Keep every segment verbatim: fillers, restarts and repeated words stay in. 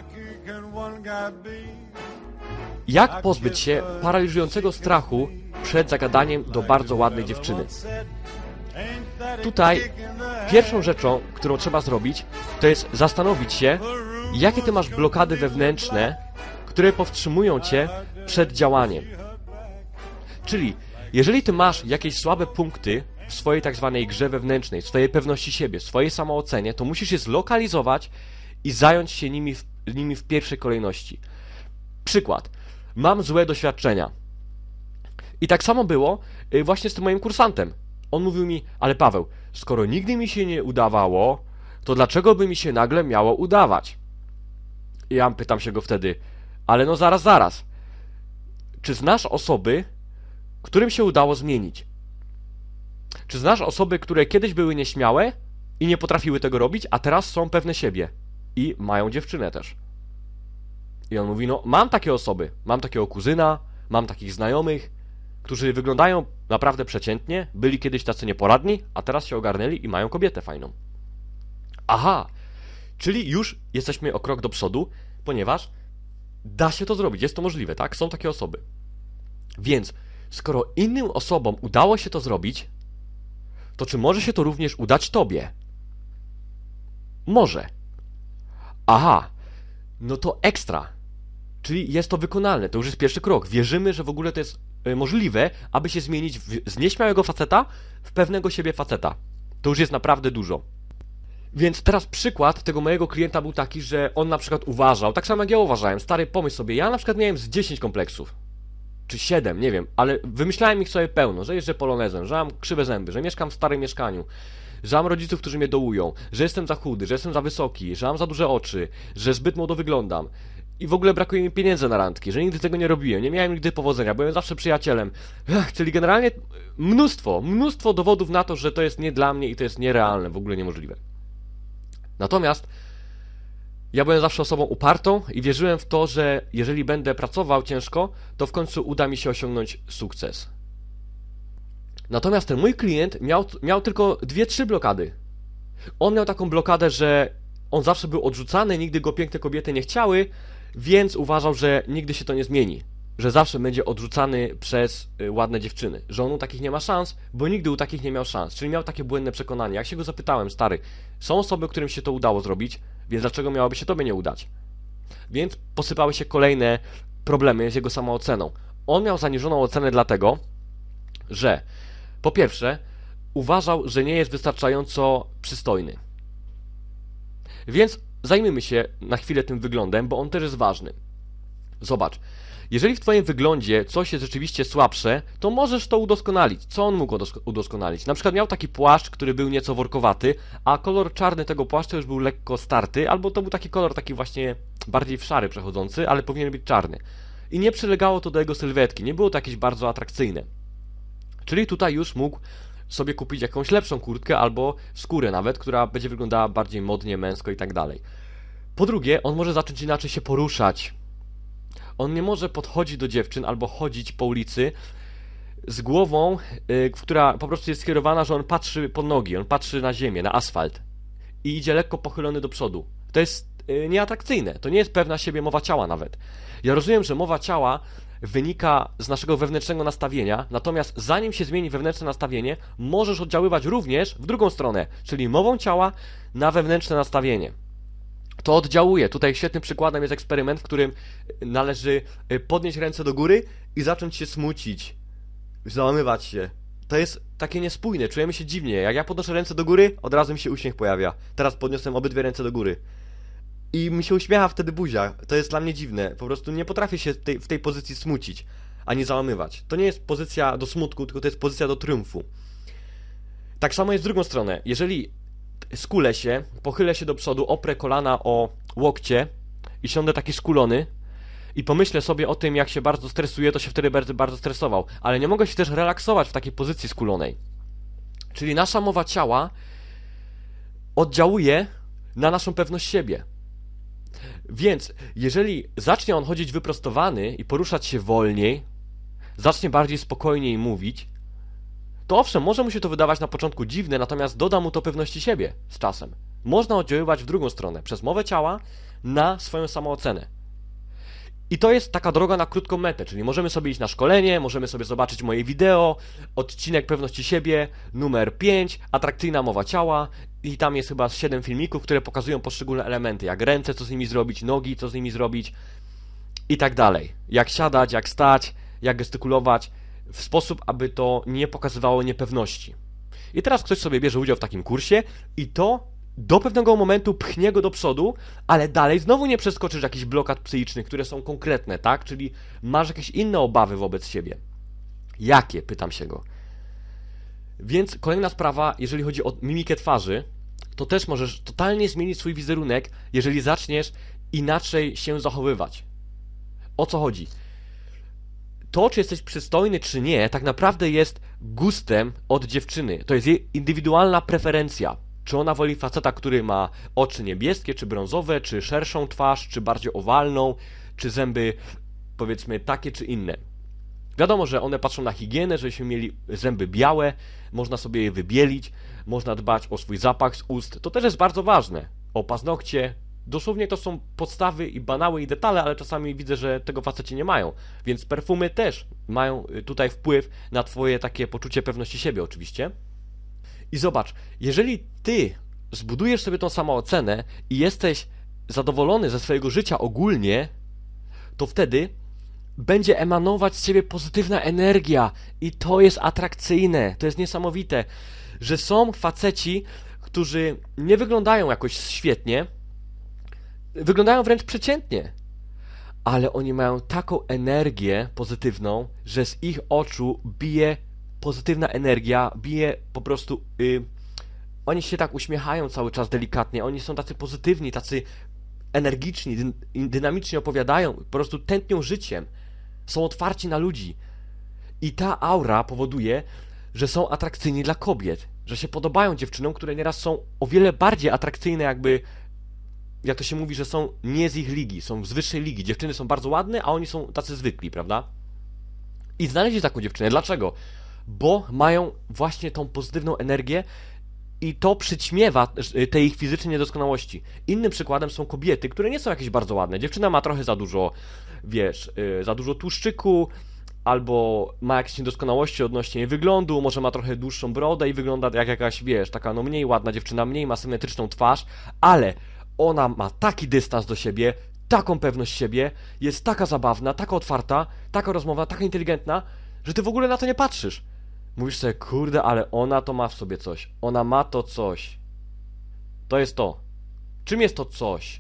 Jak pozbyć się paraliżującego strachu przed zagadaniem do bardzo ładnej dziewczyny? Tutaj pierwszą rzeczą, którą trzeba zrobić, to jest zastanowić się, jakie ty masz blokady wewnętrzne, które powstrzymują cię przed działaniem. Czyli, jeżeli ty masz jakieś słabe punkty w swojej tak zwanej grze wewnętrznej, w swojej pewności siebie, w swojej samoocenie, to musisz je zlokalizować i zająć się nimi w, nimi w pierwszej kolejności. Przykład. Mam złe doświadczenia. I tak samo było właśnie z tym moim kursantem. On mówił mi, ale Paweł, skoro nigdy mi się nie udawało, to dlaczego by mi się nagle miało udawać? I ja pytam się go wtedy, ale no zaraz, zaraz. Czy znasz osoby, którym się udało zmienić? Czy znasz osoby, które kiedyś były nieśmiałe i nie potrafiły tego robić, a teraz są pewne siebie i mają dziewczynę też? I on mówi, no mam takie osoby, mam takiego kuzyna, mam takich znajomych, którzy wyglądają naprawdę przeciętnie, byli kiedyś tacy nieporadni, a teraz się ogarnęli i mają kobietę fajną. Aha, czyli już jesteśmy o krok do przodu, ponieważ da się to zrobić, jest to możliwe, tak? Są takie osoby. Więc skoro innym osobom udało się to zrobić, to czy może się to również udać tobie? Może. Aha, no to ekstra. Czyli jest to wykonalne, to już jest pierwszy krok. Wierzymy, że w ogóle to jest możliwe, aby się zmienić z nieśmiałego faceta w pewnego siebie faceta. To już jest naprawdę dużo. Więc teraz przykład tego mojego klienta był taki, że on na przykład uważał, tak samo jak ja uważałem, stary, pomyśl sobie, ja na przykład miałem z dziesięć kompleksów. Czy siedem, nie wiem, ale wymyślałem ich sobie pełno, że jeżdżę polonezem, że mam krzywe zęby, że mieszkam w starym mieszkaniu, że mam rodziców, którzy mnie dołują, że jestem za chudy, że jestem za wysoki, że mam za duże oczy, że zbyt młodo wyglądam. I w ogóle brakuje mi pieniędzy na randki, że nigdy tego nie robiłem, nie miałem nigdy powodzenia, byłem zawsze przyjacielem. Ech, czyli generalnie mnóstwo, mnóstwo dowodów na to, że to jest nie dla mnie i to jest nierealne, w ogóle niemożliwe. Natomiast ja byłem zawsze osobą upartą i wierzyłem w to, że jeżeli będę pracował ciężko, to w końcu uda mi się osiągnąć sukces. Natomiast ten mój klient miał, miał tylko dwie, trzy blokady. On miał taką blokadę, że on zawsze był odrzucany, nigdy go piękne kobiety nie chciały, więc uważał, że nigdy się to nie zmieni. Że zawsze będzie odrzucany przez ładne dziewczyny. Że on u takich nie ma szans, bo nigdy u takich nie miał szans. Czyli miał takie błędne przekonanie. Jak się go zapytałem, stary, są osoby, którym się to udało zrobić, więc dlaczego miałoby się tobie nie udać? Więc posypały się kolejne problemy z jego samooceną. On miał zaniżoną ocenę dlatego, że po pierwsze uważał, że nie jest wystarczająco przystojny. Więc zajmijmy się na chwilę tym wyglądem, bo on też jest ważny. Zobacz, jeżeli w twoim wyglądzie coś jest rzeczywiście słabsze, to możesz to udoskonalić. Co on mógł udoskonalić? Na przykład miał taki płaszcz, który był nieco workowaty, a kolor czarny tego płaszcza już był lekko starty, albo to był taki kolor taki właśnie bardziej w szary przechodzący, ale powinien być czarny. I nie przylegało to do jego sylwetki, nie było to jakieś bardzo atrakcyjne. Czyli tutaj już mógł sobie kupić jakąś lepszą kurtkę albo skórę nawet, która będzie wyglądała bardziej modnie, męsko i tak dalej. Po drugie, on może zacząć inaczej się poruszać. On nie może podchodzić do dziewczyn albo chodzić po ulicy z głową, yy, która po prostu jest skierowana, że on patrzy pod nogi, on patrzy na ziemię, na asfalt i idzie lekko pochylony do przodu. To jest yy, nieatrakcyjne, to nie jest pewna siebie mowa ciała nawet. Ja rozumiem, że mowa ciała wynika z naszego wewnętrznego nastawienia, natomiast zanim się zmieni wewnętrzne nastawienie, możesz oddziaływać również w drugą stronę, czyli mową ciała na wewnętrzne nastawienie. To oddziałuje. Tutaj świetnym przykładem jest eksperyment, w którym należy podnieść ręce do góry i zacząć się smucić, załamywać się. To jest takie niespójne, czujemy się dziwnie. Jak ja podnoszę ręce do góry, od razu mi się uśmiech pojawia. Teraz podniosłem obydwie ręce do góry. I mi się uśmiecha wtedy buzia. To jest dla mnie dziwne. Po prostu nie potrafię się w tej, w tej pozycji smucić, ani załamywać. To nie jest pozycja do smutku, tylko to jest pozycja do triumfu. Tak samo jest w drugą stronę. Jeżeli skulę się, pochylę się do przodu, oprę kolana o łokcie i siądę taki skulony i pomyślę sobie o tym, jak się bardzo stresuję, to się wtedy bardzo, bardzo stresował. Ale nie mogę się też relaksować w takiej pozycji skulonej. Czyli nasza mowa ciała oddziałuje na naszą pewność siebie. Więc jeżeli zacznie on chodzić wyprostowany i poruszać się wolniej, zacznie bardziej spokojniej mówić, to owszem, może mu się to wydawać na początku dziwne, natomiast doda mu to pewności siebie z czasem. Można oddziaływać w drugą stronę, przez mowę ciała na swoją samoocenę. I to jest taka droga na krótką metę, czyli możemy sobie iść na szkolenie, możemy sobie zobaczyć moje wideo, odcinek pewności siebie, numer pięć, atrakcyjna mowa ciała i tam jest chyba siedem filmików, które pokazują poszczególne elementy, jak ręce, co z nimi zrobić, nogi, co z nimi zrobić i tak dalej. Jak siadać, jak stać, jak gestykulować, w sposób, aby to nie pokazywało niepewności. I teraz ktoś sobie bierze udział w takim kursie i to do pewnego momentu pchnie go do przodu, ale dalej znowu nie przeskoczysz jakichś blokad psychicznych, które są konkretne, tak? Czyli masz jakieś inne obawy wobec siebie. Jakie? Pytam się go. Więc kolejna sprawa, jeżeli chodzi o mimikę twarzy, to też możesz totalnie zmienić swój wizerunek, jeżeli zaczniesz inaczej się zachowywać. O co chodzi? To, czy jesteś przystojny, czy nie, tak naprawdę jest gustem od dziewczyny. To jest jej indywidualna preferencja. Czy ona woli faceta, który ma oczy niebieskie, czy brązowe, czy szerszą twarz, czy bardziej owalną, czy zęby, powiedzmy, takie, czy inne. Wiadomo, że one patrzą na higienę, żebyśmy mieli zęby białe, można sobie je wybielić, można dbać o swój zapach z ust. To też jest bardzo ważne. O paznokcie. Dosłownie to są podstawy i banały i detale, ale czasami widzę, że tego faceci nie mają. Więc perfumy też mają tutaj wpływ na twoje takie poczucie pewności siebie oczywiście. I zobacz, jeżeli ty zbudujesz sobie tą samoocenę i jesteś zadowolony ze swojego życia ogólnie, to wtedy będzie emanować z ciebie pozytywna energia i to jest atrakcyjne, to jest niesamowite, że są faceci, którzy nie wyglądają jakoś świetnie, wyglądają wręcz przeciętnie, ale oni mają taką energię pozytywną, że z ich oczu bije pozytywna energia, bije po prostu... Yy, oni się tak uśmiechają cały czas delikatnie, oni są tacy pozytywni, tacy energiczni, dy, dynamicznie opowiadają, po prostu tętnią życiem, są otwarci na ludzi. I ta aura powoduje, że są atrakcyjni dla kobiet, że się podobają dziewczynom, które nieraz są o wiele bardziej atrakcyjne jakby, jak to się mówi, że są nie z ich ligi, są z wyższej ligi. Dziewczyny są bardzo ładne, a oni są tacy zwykli, prawda? I znaleźli taką dziewczynę. Dlaczego? Bo mają właśnie tą pozytywną energię i to przyćmiewa tej ich fizycznej niedoskonałości. Innym przykładem są kobiety, które nie są jakieś bardzo ładne. Dziewczyna ma trochę za dużo, wiesz, yy, za dużo tłuszczyku, albo ma jakieś niedoskonałości odnośnie jej wyglądu, może ma trochę dłuższą brodę i wygląda jak jakaś, wiesz, taka no mniej ładna dziewczyna, mniej ma symetryczną twarz, ale ona ma taki dystans do siebie, taką pewność siebie, jest taka zabawna, taka otwarta, taka rozmowna, taka inteligentna, że ty w ogóle na to nie patrzysz. Mówisz sobie, kurde, ale ona to ma w sobie coś. Ona ma to coś. To jest to. Czym jest to coś,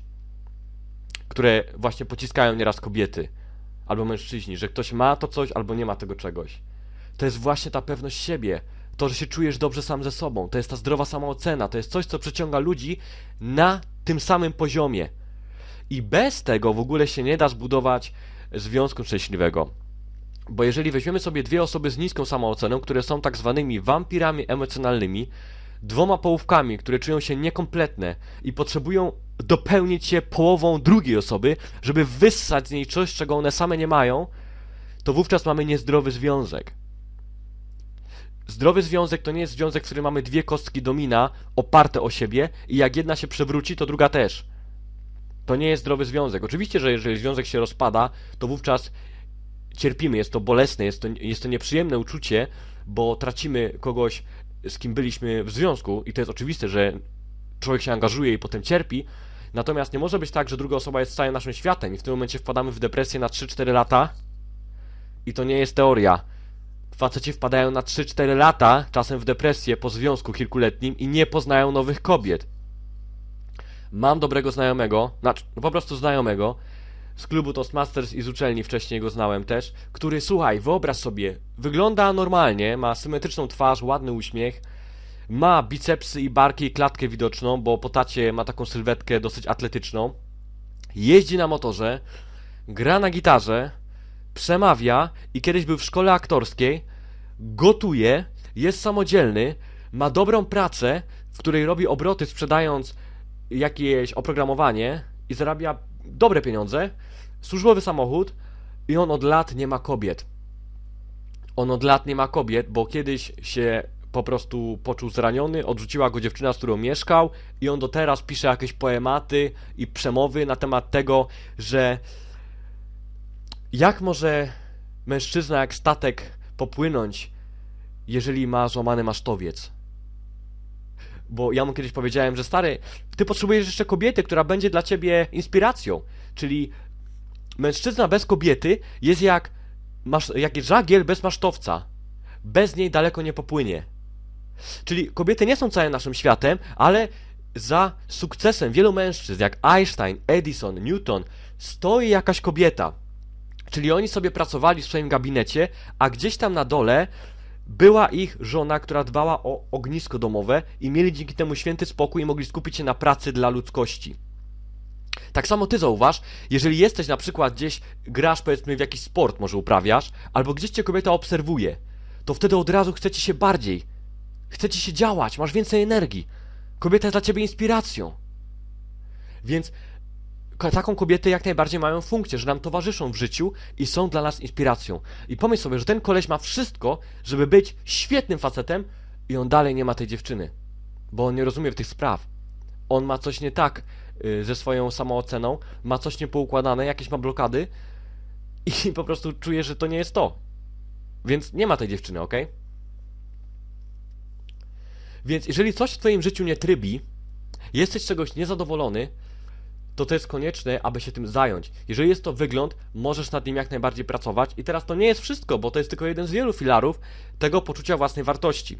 które właśnie pociskają nieraz kobiety albo mężczyźni, że ktoś ma to coś albo nie ma tego czegoś. To jest właśnie ta pewność siebie. To, że się czujesz dobrze sam ze sobą. To jest ta zdrowa samoocena. To jest coś, co przyciąga ludzi na tym samym poziomie. I bez tego w ogóle się nie da zbudować związku szczęśliwego. Bo jeżeli weźmiemy sobie dwie osoby z niską samooceną, które są tak zwanymi wampirami emocjonalnymi, dwoma połówkami, które czują się niekompletne i potrzebują dopełnić się połową drugiej osoby, żeby wyssać z niej coś, czego one same nie mają, to wówczas mamy niezdrowy związek. Zdrowy związek to nie jest związek, w którym mamy dwie kostki domina oparte o siebie i jak jedna się przewróci, to druga też. To nie jest zdrowy związek. Oczywiście, że jeżeli związek się rozpada, to wówczas cierpimy, jest to bolesne, jest to, jest to nieprzyjemne uczucie, bo tracimy kogoś, z kim byliśmy w związku i to jest oczywiste, że człowiek się angażuje i potem cierpi, natomiast nie może być tak, że druga osoba jest całym naszym światem i w tym momencie wpadamy w depresję na trzy cztery lata i to nie jest teoria. Faceci wpadają na trzy cztery lata, czasem w depresję po związku kilkuletnim i nie poznają nowych kobiet. Mam dobrego znajomego, znaczy, no po prostu znajomego, z klubu Toastmasters i z uczelni, wcześniej go znałem też, który, słuchaj, wyobraź sobie, wygląda normalnie, ma symetryczną twarz, ładny uśmiech, ma bicepsy i barki i klatkę widoczną, bo po tacie ma taką sylwetkę dosyć atletyczną, jeździ na motorze, gra na gitarze, przemawia i kiedyś był w szkole aktorskiej, gotuje, jest samodzielny, ma dobrą pracę, w której robi obroty sprzedając jakieś oprogramowanie i zarabia dobre pieniądze, służbowy samochód i on od lat nie ma kobiet. On od lat nie ma kobiet, bo kiedyś się po prostu poczuł zraniony, odrzuciła go dziewczyna, z którą mieszkał i on do teraz pisze jakieś poematy i przemowy na temat tego, że jak może mężczyzna jak statek popłynąć, jeżeli ma złamany masztowiec. Bo ja mu kiedyś powiedziałem, że stary, ty potrzebujesz jeszcze kobiety, która będzie dla ciebie inspiracją. Czyli mężczyzna bez kobiety jest jak, masz, jak żagiel bez masztowca. Bez niej daleko nie popłynie. Czyli kobiety nie są całym naszym światem, ale za sukcesem wielu mężczyzn, jak Einstein, Edison, Newton, stoi jakaś kobieta. Czyli oni sobie pracowali w swoim gabinecie, a gdzieś tam na dole była ich żona, która dbała o ognisko domowe i mieli dzięki temu święty spokój i mogli skupić się na pracy dla ludzkości. Tak samo ty zauważ, jeżeli jesteś na przykład gdzieś, grasz powiedzmy w jakiś sport może uprawiasz, albo gdzieś cię kobieta obserwuje, to wtedy od razu chce ci się bardziej, chce ci się działać, masz więcej energii. Kobieta jest dla ciebie inspiracją. Więc taką kobietę jak najbardziej mają funkcję, że nam towarzyszą w życiu i są dla nas inspiracją. I pomyśl sobie, że ten koleś ma wszystko, żeby być świetnym facetem i on dalej nie ma tej dziewczyny. Bo on nie rozumie tych spraw. On ma coś nie tak yy, ze swoją samooceną, ma coś niepoukładane, jakieś ma blokady i po prostu czuje, że to nie jest to. Więc nie ma tej dziewczyny, ok? Więc jeżeli coś w twoim życiu nie trybi, jesteś z czegoś niezadowolony, to to jest konieczne, aby się tym zająć. Jeżeli jest to wygląd, możesz nad nim jak najbardziej pracować. I teraz to nie jest wszystko, bo to jest tylko jeden z wielu filarów tego poczucia własnej wartości.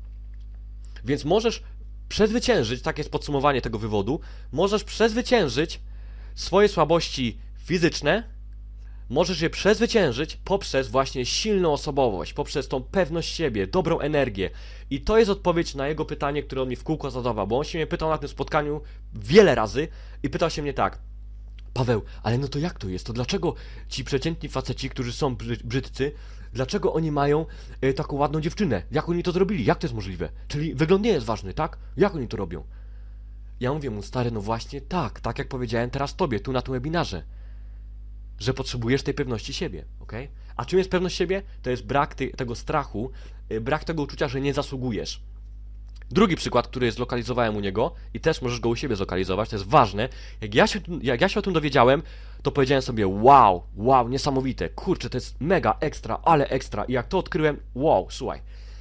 Więc możesz przezwyciężyć, takie jest podsumowanie tego wywodu, możesz przezwyciężyć swoje słabości fizyczne, możesz je przezwyciężyć poprzez właśnie silną osobowość, poprzez tą pewność siebie, dobrą energię. I to jest odpowiedź na jego pytanie, które on mi w kółko zadawał, bo on się mnie pytał na tym spotkaniu wiele razy i pytał się mnie tak: Paweł, ale no to jak to jest? To dlaczego ci przeciętni faceci, którzy są brzydcy, dlaczego oni mają y, taką ładną dziewczynę? Jak oni to zrobili? Jak to jest możliwe? Czyli wygląd nie jest ważny, tak? Jak oni to robią? Ja mówię mu: stary, no właśnie tak, tak jak powiedziałem teraz tobie, tu na tym webinarze, że potrzebujesz tej pewności siebie, ok? A czym jest pewność siebie? To jest brak ty, tego strachu, y, brak tego uczucia, że nie zasługujesz. Drugi przykład, który zlokalizowałem u niego i też możesz go u siebie zlokalizować, to jest ważne. Jak ja się, jak ja się o tym dowiedziałem, to powiedziałem sobie: wow, wow, niesamowite, kurczę, to jest mega ekstra, ale ekstra. I jak to odkryłem, wow, słuchaj.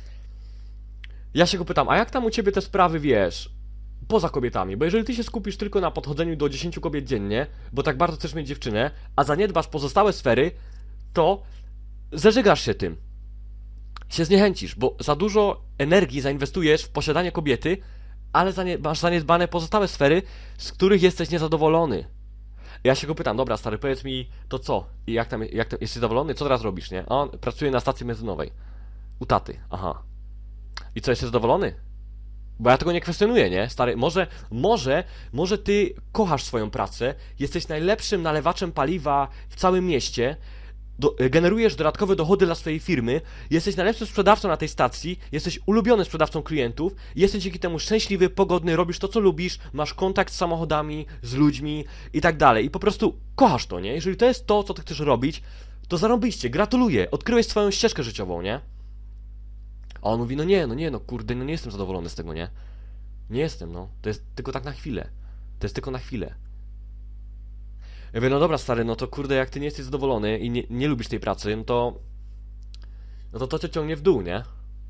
Ja się go pytam: a jak tam u ciebie te sprawy, wiesz, poza kobietami? Bo jeżeli ty się skupisz tylko na podchodzeniu do dziesięciu kobiet dziennie, bo tak bardzo chcesz mieć dziewczynę, a zaniedbasz pozostałe sfery, to zeżygasz się tym. Się zniechęcisz, bo za dużo energii zainwestujesz w posiadanie kobiety, ale zanie masz zaniedbane pozostałe sfery, z których jesteś niezadowolony. Ja się go pytam: dobra, stary, powiedz mi, to co? I jak tam, jak tam jesteś zadowolony? Co teraz robisz, nie? A on pracuje na stacji benzynowej. U taty, aha. I co, jesteś zadowolony? Bo ja tego nie kwestionuję, nie? Stary, może, może, może ty kochasz swoją pracę, jesteś najlepszym nalewaczem paliwa w całym mieście, Do, generujesz dodatkowe dochody dla swojej firmy, jesteś najlepszym sprzedawcą na tej stacji, jesteś ulubionym sprzedawcą klientów, jesteś dzięki temu szczęśliwy, pogodny, robisz to, co lubisz, masz kontakt z samochodami, z ludźmi i tak dalej. I po prostu kochasz to, nie? Jeżeli to jest to, co ty chcesz robić, to zarąbiście, gratuluję, odkryłeś swoją ścieżkę życiową, nie? A on mówi: no nie, no nie, no kurde, no nie jestem zadowolony z tego, nie? Nie jestem, no. To jest tylko tak na chwilę. To jest tylko na chwilę. Ja mówię: no dobra, stary, no to kurde, jak ty nie jesteś zadowolony i nie, nie lubisz tej pracy, no to... No to to cię ciągnie w dół, nie?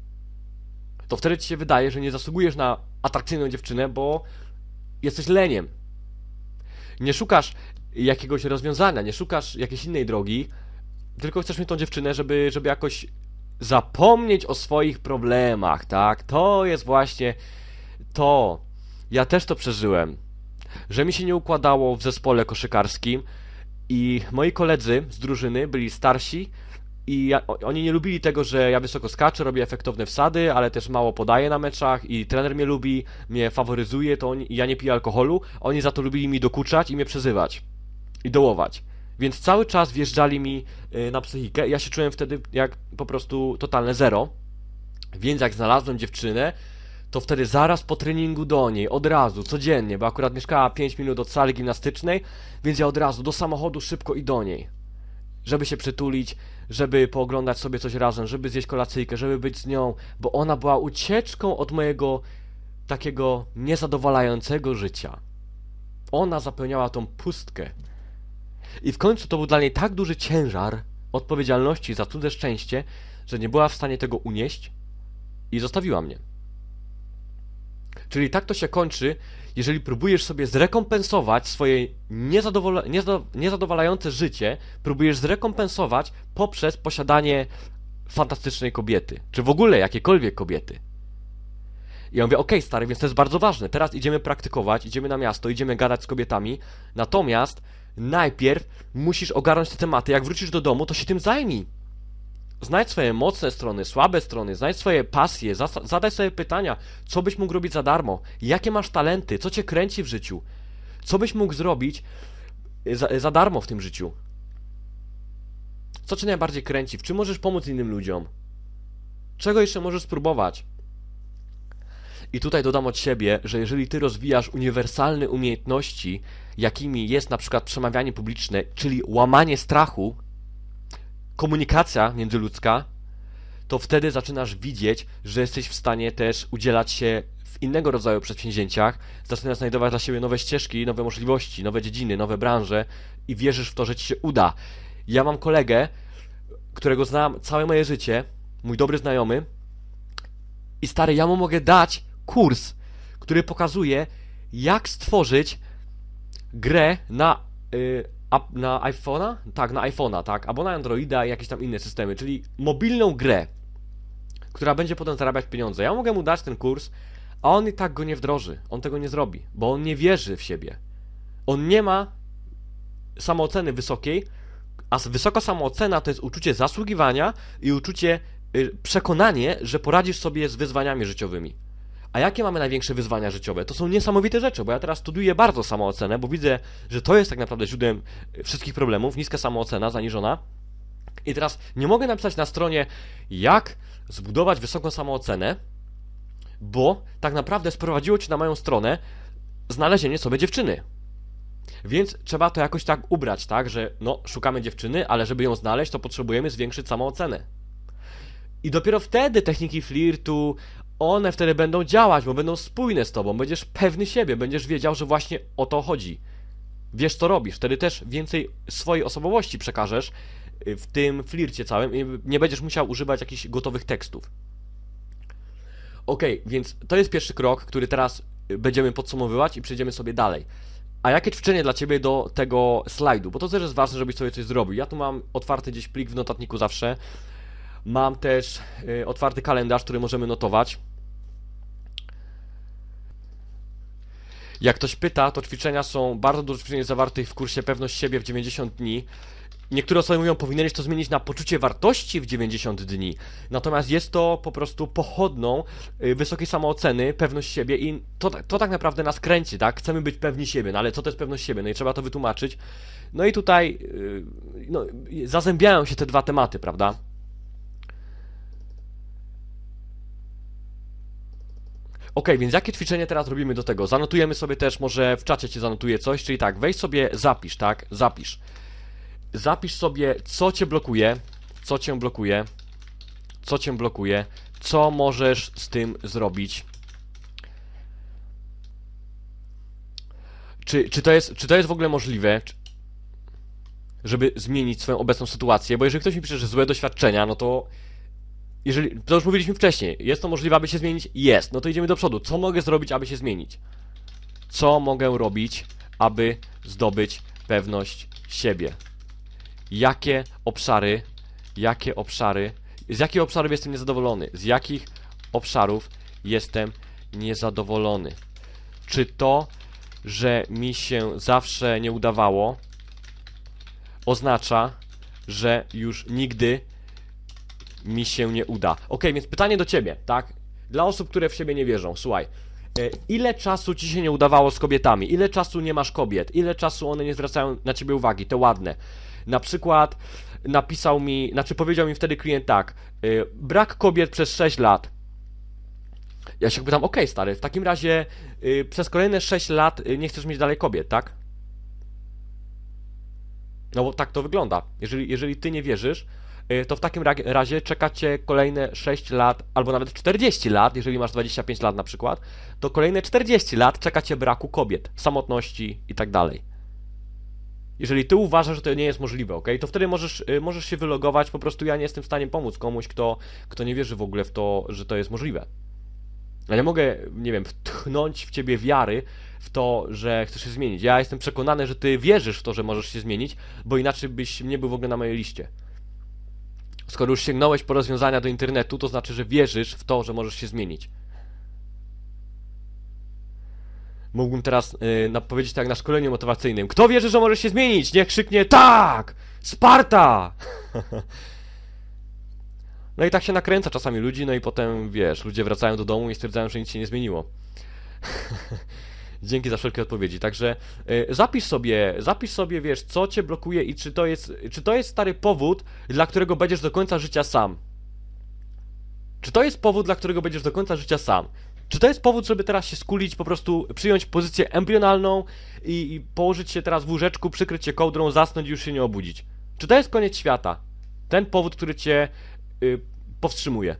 To wtedy ci się wydaje, że nie zasługujesz na atrakcyjną dziewczynę, bo jesteś leniem. Nie szukasz jakiegoś rozwiązania, nie szukasz jakiejś innej drogi, tylko chcesz mieć tą dziewczynę, żeby, żeby jakoś zapomnieć o swoich problemach, tak? To jest właśnie to. Ja też to przeżyłem. Że mi się nie układało w zespole koszykarskim i moi koledzy z drużyny byli starsi i ja, oni nie lubili tego, że ja wysoko skaczę, robię efektowne wsady, ale też mało podaję na meczach i trener mnie lubi, mnie faworyzuje, to oni, ja nie piję alkoholu, oni za to lubili mi dokuczać i mnie przezywać i dołować. Więc cały czas wjeżdżali mi y, na psychikę. Ja się czułem wtedy jak po prostu totalne zero. Więc jak znalazłem dziewczynę, to wtedy zaraz po treningu do niej, od razu, codziennie, bo akurat mieszkała pięć minut od sali gimnastycznej, więc ja od razu do samochodu szybko i do niej. żeby się przytulić, żeby pooglądać sobie coś razem, żeby zjeść kolacyjkę, żeby być z nią, bo ona była ucieczką od mojego takiego niezadowalającego życia. Ona zapełniała tą pustkę. I w końcu to był dla niej tak duży ciężar odpowiedzialności za cudze szczęście, że nie była w stanie tego unieść i zostawiła mnie. Czyli tak to się kończy, jeżeli próbujesz sobie zrekompensować swoje niezadowala niezadowalające życie, próbujesz zrekompensować poprzez posiadanie fantastycznej kobiety, czy w ogóle jakiejkolwiek kobiety. I ja mówię, okej, okay, stary, więc to jest bardzo ważne. Teraz idziemy praktykować, idziemy na miasto, idziemy gadać z kobietami, natomiast najpierw musisz ogarnąć te tematy. Jak wrócisz do domu, to się tym zajmij. Znajdź swoje mocne strony, słabe strony, znajdź swoje pasje, zadaj sobie pytania, co byś mógł robić za darmo, jakie masz talenty, co cię kręci w życiu, co byś mógł zrobić za, za darmo w tym życiu. Co cię najbardziej kręci, w czym możesz pomóc innym ludziom, czego jeszcze możesz spróbować. I tutaj dodam od siebie, że jeżeli ty rozwijasz uniwersalne umiejętności, jakimi jest na przykład przemawianie publiczne, czyli łamanie strachu, komunikacja międzyludzka, to wtedy zaczynasz widzieć, że jesteś w stanie też udzielać się w innego rodzaju przedsięwzięciach, zaczynasz znajdować dla siebie nowe ścieżki, nowe możliwości, nowe dziedziny, nowe branże i wierzysz w to, że ci się uda. Ja mam kolegę, którego znam całe moje życie, mój dobry znajomy, i stary, ja mu mogę dać kurs, który pokazuje, jak stworzyć grę na, yy, na iPhone'a? Tak, na iPhone'a, tak, albo na Androida i jakieś tam inne systemy, czyli mobilną grę, która będzie potem zarabiać pieniądze. Ja mogę mu dać ten kurs, a on i tak go nie wdroży, on tego nie zrobi, bo on nie wierzy w siebie. On nie ma samooceny wysokiej, a wysoka samoocena to jest uczucie zasługiwania i uczucie, yy, przekonanie, że poradzisz sobie z wyzwaniami życiowymi. A jakie mamy największe wyzwania życiowe? To są niesamowite rzeczy, bo ja teraz studiuję bardzo samoocenę, bo widzę, że to jest tak naprawdę źródłem wszystkich problemów, niska samoocena, zaniżona. I teraz nie mogę napisać na stronie, jak zbudować wysoką samoocenę, bo tak naprawdę sprowadziło cię na moją stronę znalezienie sobie dziewczyny. Więc trzeba to jakoś tak ubrać, tak, że no, szukamy dziewczyny, ale żeby ją znaleźć, to potrzebujemy zwiększyć samoocenę. I dopiero wtedy techniki flirtu, one wtedy będą działać, bo będą spójne z tobą, będziesz pewny siebie, będziesz wiedział, że właśnie o to chodzi. Wiesz, co robisz, wtedy też więcej swojej osobowości przekażesz w tym flircie całym i nie będziesz musiał używać jakichś gotowych tekstów. Okej, więc to jest pierwszy krok, który teraz będziemy podsumowywać i przejdziemy sobie dalej. A jakie ćwiczenie dla ciebie do tego slajdu? Bo to też jest ważne, żebyś sobie coś zrobił. Ja tu mam otwarty gdzieś plik w notatniku zawsze. Mam też y, otwarty kalendarz, który możemy notować. Jak ktoś pyta, to ćwiczenia są, bardzo dużo ćwiczeń zawartych w kursie Pewność siebie w dziewięćdziesiąt dni. Niektóre osoby mówią, powinieneś to zmienić na poczucie wartości w dziewięćdziesiąt dni. Natomiast jest to po prostu pochodną y, wysokiej samooceny, pewność siebie i to, to tak naprawdę nas kręci, tak? Chcemy być pewni siebie, no ale co to jest pewność siebie? No i trzeba to wytłumaczyć. No i tutaj y, no, zazębiają się te dwa tematy, prawda? Ok, więc jakie ćwiczenie teraz robimy do tego? Zanotujemy sobie też, może w czacie ci zanotuję coś, czyli tak, weź sobie, zapisz, tak? Zapisz. Zapisz sobie, co cię blokuje, co cię blokuje, co cię blokuje, co możesz z tym zrobić. Czy, czy, to, jest, czy to jest w ogóle możliwe, żeby zmienić swoją obecną sytuację? Bo jeżeli ktoś mi pisze, że złe doświadczenia, no to... Jeżeli, to już mówiliśmy wcześniej, jest to możliwe, aby się zmienić? Jest. No to idziemy do przodu. Co mogę zrobić, aby się zmienić? Co mogę robić, aby zdobyć pewność siebie? Jakie obszary, jakie obszary, z jakich obszarów jestem niezadowolony? Z jakich obszarów jestem niezadowolony? Czy to, że mi się zawsze nie udawało, oznacza, że już nigdy mi się nie uda? Ok, więc pytanie do ciebie, tak? Dla osób, które w siebie nie wierzą, słuchaj. Ile czasu ci się nie udawało z kobietami? Ile czasu nie masz kobiet? Ile czasu one nie zwracają na ciebie uwagi? Te ładne. Na przykład napisał mi, znaczy powiedział mi wtedy klient tak, yy, brak kobiet przez sześć lat. Ja się pytam, ok, stary, w takim razie yy, przez kolejne sześć lat yy, nie chcesz mieć dalej kobiet, tak? No bo tak to wygląda. Jeżeli, jeżeli ty nie wierzysz, y, to w takim ra- razie czeka cię kolejne sześć lat, albo nawet czterdzieści lat, jeżeli masz dwadzieścia pięć lat na przykład, to kolejne czterdzieści lat czeka cię braku kobiet, samotności i tak dalej. Jeżeli ty uważasz, że to nie jest możliwe, ok, to wtedy możesz, y, możesz się wylogować, po prostu ja nie jestem w stanie pomóc komuś, kto, kto nie wierzy w ogóle w to, że to jest możliwe. Ja nie mogę, nie wiem, wtchnąć w ciebie wiary w to, że chcesz się zmienić. Ja jestem przekonany, że ty wierzysz w to, że możesz się zmienić, bo inaczej byś nie był w ogóle na mojej liście. Skoro już sięgnąłeś po rozwiązania do internetu, to znaczy, że wierzysz w to, że możesz się zmienić. Mógłbym teraz yy, powiedzieć tak jak na szkoleniu motywacyjnym. Kto wierzy, że może się zmienić? Niech krzyknie tak! Sparta! No i tak się nakręca czasami ludzi, no i potem, wiesz, ludzie wracają do domu i stwierdzają, że nic się nie zmieniło. Dzięki za wszelkie odpowiedzi. Także y, zapisz sobie, zapisz sobie, wiesz, co cię blokuje i czy to jest, czy to jest stary powód, dla którego będziesz do końca życia sam. Czy to jest powód, dla którego będziesz do końca życia sam? Czy to jest powód, żeby teraz się skulić, po prostu przyjąć pozycję embrionalną i, i położyć się teraz w łóżeczku, przykryć się kołdrą, zasnąć i już się nie obudzić? Czy to jest koniec świata? Ten powód, który cię y, powstrzymuje.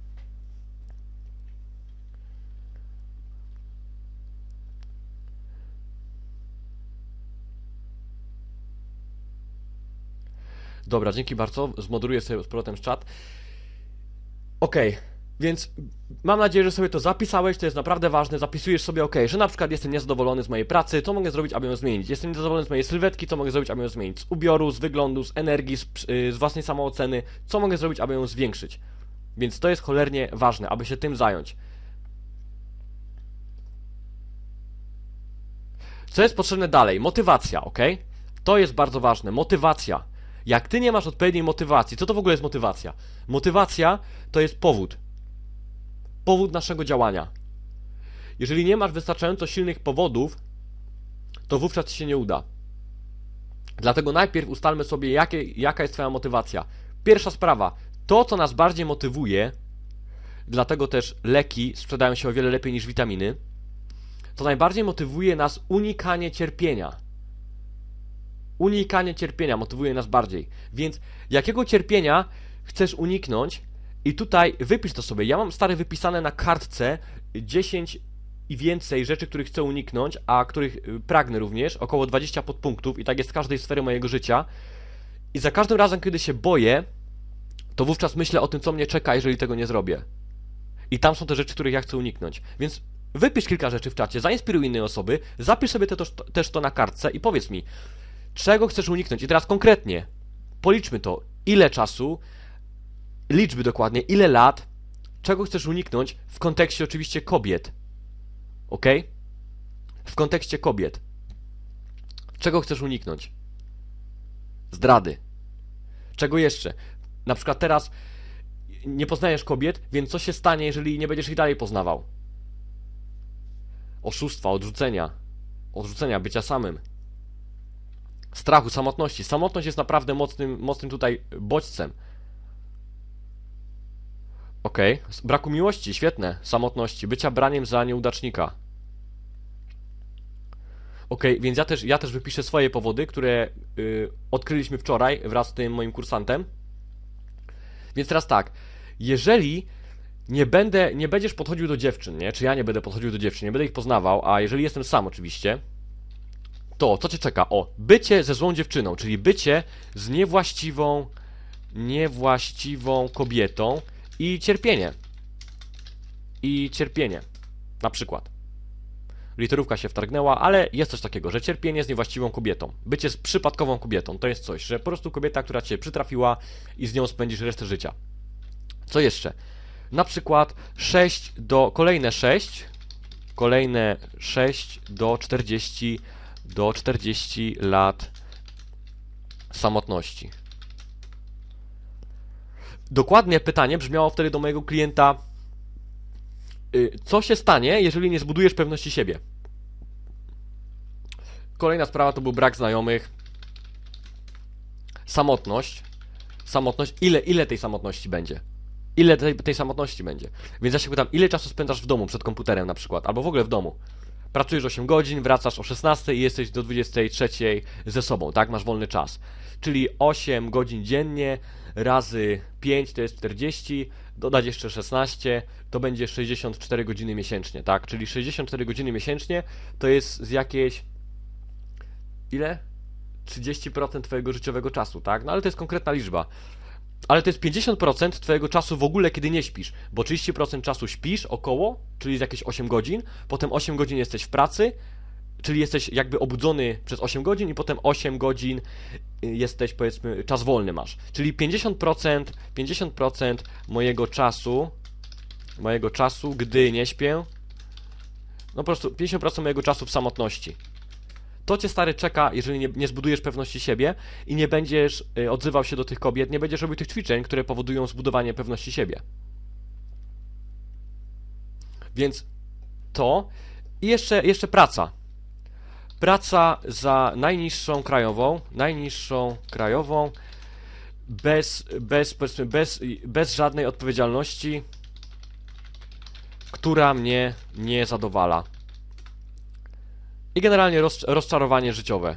Dobra, dzięki bardzo. Zmoderuję sobie z powrotem czat. Okej, okay, więc mam nadzieję, że sobie to zapisałeś, to jest naprawdę ważne. Zapisujesz sobie, ok, że na przykład jestem niezadowolony z mojej pracy, co mogę zrobić, aby ją zmienić? Jestem niezadowolony z mojej sylwetki, co mogę zrobić, aby ją zmienić? Z ubioru, z wyglądu, z energii, z, z własnej samooceny, co mogę zrobić, aby ją zwiększyć? Więc to jest cholernie ważne, aby się tym zająć. Co jest potrzebne dalej? Motywacja, ok? To jest bardzo ważne, motywacja. Jak ty nie masz odpowiedniej motywacji, co to w ogóle jest motywacja? Motywacja to jest powód. Powód naszego działania. Jeżeli nie masz wystarczająco silnych powodów, to wówczas ci się nie uda. Dlatego najpierw ustalmy sobie, jakie, jaka jest twoja motywacja. Pierwsza sprawa, to co nas bardziej motywuje, dlatego też leki sprzedają się o wiele lepiej niż witaminy, to najbardziej motywuje nas unikanie cierpienia. Unikanie cierpienia motywuje nas bardziej. Więc jakiego cierpienia chcesz uniknąć? I tutaj wypisz to sobie. Ja mam stare wypisane na kartce dziesięć i więcej rzeczy, których chcę uniknąć, a których pragnę również, około dwadzieścia podpunktów i tak jest w każdej sfery mojego życia. I za każdym razem, kiedy się boję, to wówczas myślę o tym, co mnie czeka, jeżeli tego nie zrobię. I tam są te rzeczy, których ja chcę uniknąć. Więc wypisz kilka rzeczy w czacie, zainspiruj inne osoby, zapisz sobie to, to, też to na kartce i powiedz mi, czego chcesz uniknąć? I teraz konkretnie, policzmy to, ile czasu, liczby dokładnie, ile lat, czego chcesz uniknąć w kontekście oczywiście kobiet. Ok? W kontekście kobiet. Czego chcesz uniknąć? Zdrady. Czego jeszcze? Na przykład teraz nie poznajesz kobiet, więc co się stanie, jeżeli nie będziesz ich dalej poznawał? Oszustwa, odrzucenia. Odrzucenia, bycia samym. Strachu, samotności. Samotność jest naprawdę mocnym, mocnym tutaj bodźcem. Okej. Okay. Braku miłości, świetne. Samotności. Bycia braniem za nieudacznika. Okej, okay, więc ja też, ja też wypiszę swoje powody, które yy, odkryliśmy wczoraj wraz z tym moim kursantem. Więc teraz tak. Jeżeli nie będę, nie będziesz podchodził do dziewczyn, nie? Czy ja nie będę podchodził do dziewczyn, nie będę ich poznawał, a jeżeli jestem sam oczywiście, to co cię czeka? O, bycie ze złą dziewczyną, czyli bycie z niewłaściwą, niewłaściwą kobietą i cierpienie. I cierpienie. Na przykład. Literówka się wtargnęła, ale jest coś takiego, że cierpienie z niewłaściwą kobietą. Bycie z przypadkową kobietą. To jest coś, że po prostu kobieta, która cię przytrafiła i z nią spędzisz resztę życia. Co jeszcze? Na przykład sześć do... Kolejne sześć. Kolejne sześć do czterdziestu do czterdziestu lat samotności. Dokładnie pytanie brzmiało wtedy do mojego klienta: co się stanie, jeżeli nie zbudujesz pewności siebie? Kolejna sprawa to był brak znajomych. Samotność. Samotność. Ile, ile tej samotności będzie? Ile tej, tej samotności będzie? Więc ja się pytam, ile czasu spędzasz w domu przed komputerem na przykład? Albo w ogóle w domu? Pracujesz osiem godzin, wracasz o szesnastej i jesteś do dwudziestej trzeciej ze sobą, tak? Masz wolny czas. Czyli osiem godzin dziennie razy pięć to jest czterdzieści, dodać jeszcze szesnaście, to będzie sześćdziesiąt cztery godziny miesięcznie, tak? Czyli sześćdziesiąt cztery godziny miesięcznie to jest z jakieś... ile? trzydzieści procent twojego życiowego czasu, tak? No ale to jest konkretna liczba. Ale to jest pięćdziesiąt procent twojego czasu w ogóle, kiedy nie śpisz, bo trzydzieści procent czasu śpisz około, czyli z jakieś osiem godzin, potem osiem godzin jesteś w pracy, czyli jesteś jakby obudzony przez osiem godzin i potem osiem godzin jesteś, powiedzmy, czas wolny masz. Czyli pięćdziesiąt procent, pięćdziesiąt procent mojego czasu, mojego czasu, gdy nie śpię, no po prostu pięćdziesiąt procent mojego czasu w samotności. To cię, stary, czeka, jeżeli nie, nie zbudujesz pewności siebie i nie będziesz y, odzywał się do tych kobiet, nie będziesz robił tych ćwiczeń, które powodują zbudowanie pewności siebie. Więc to i jeszcze, jeszcze praca. Praca za najniższą krajową, najniższą krajową, bez, bez, powiedzmy, bez, bez żadnej odpowiedzialności, która mnie nie zadowala. I generalnie roz, rozczarowanie życiowe.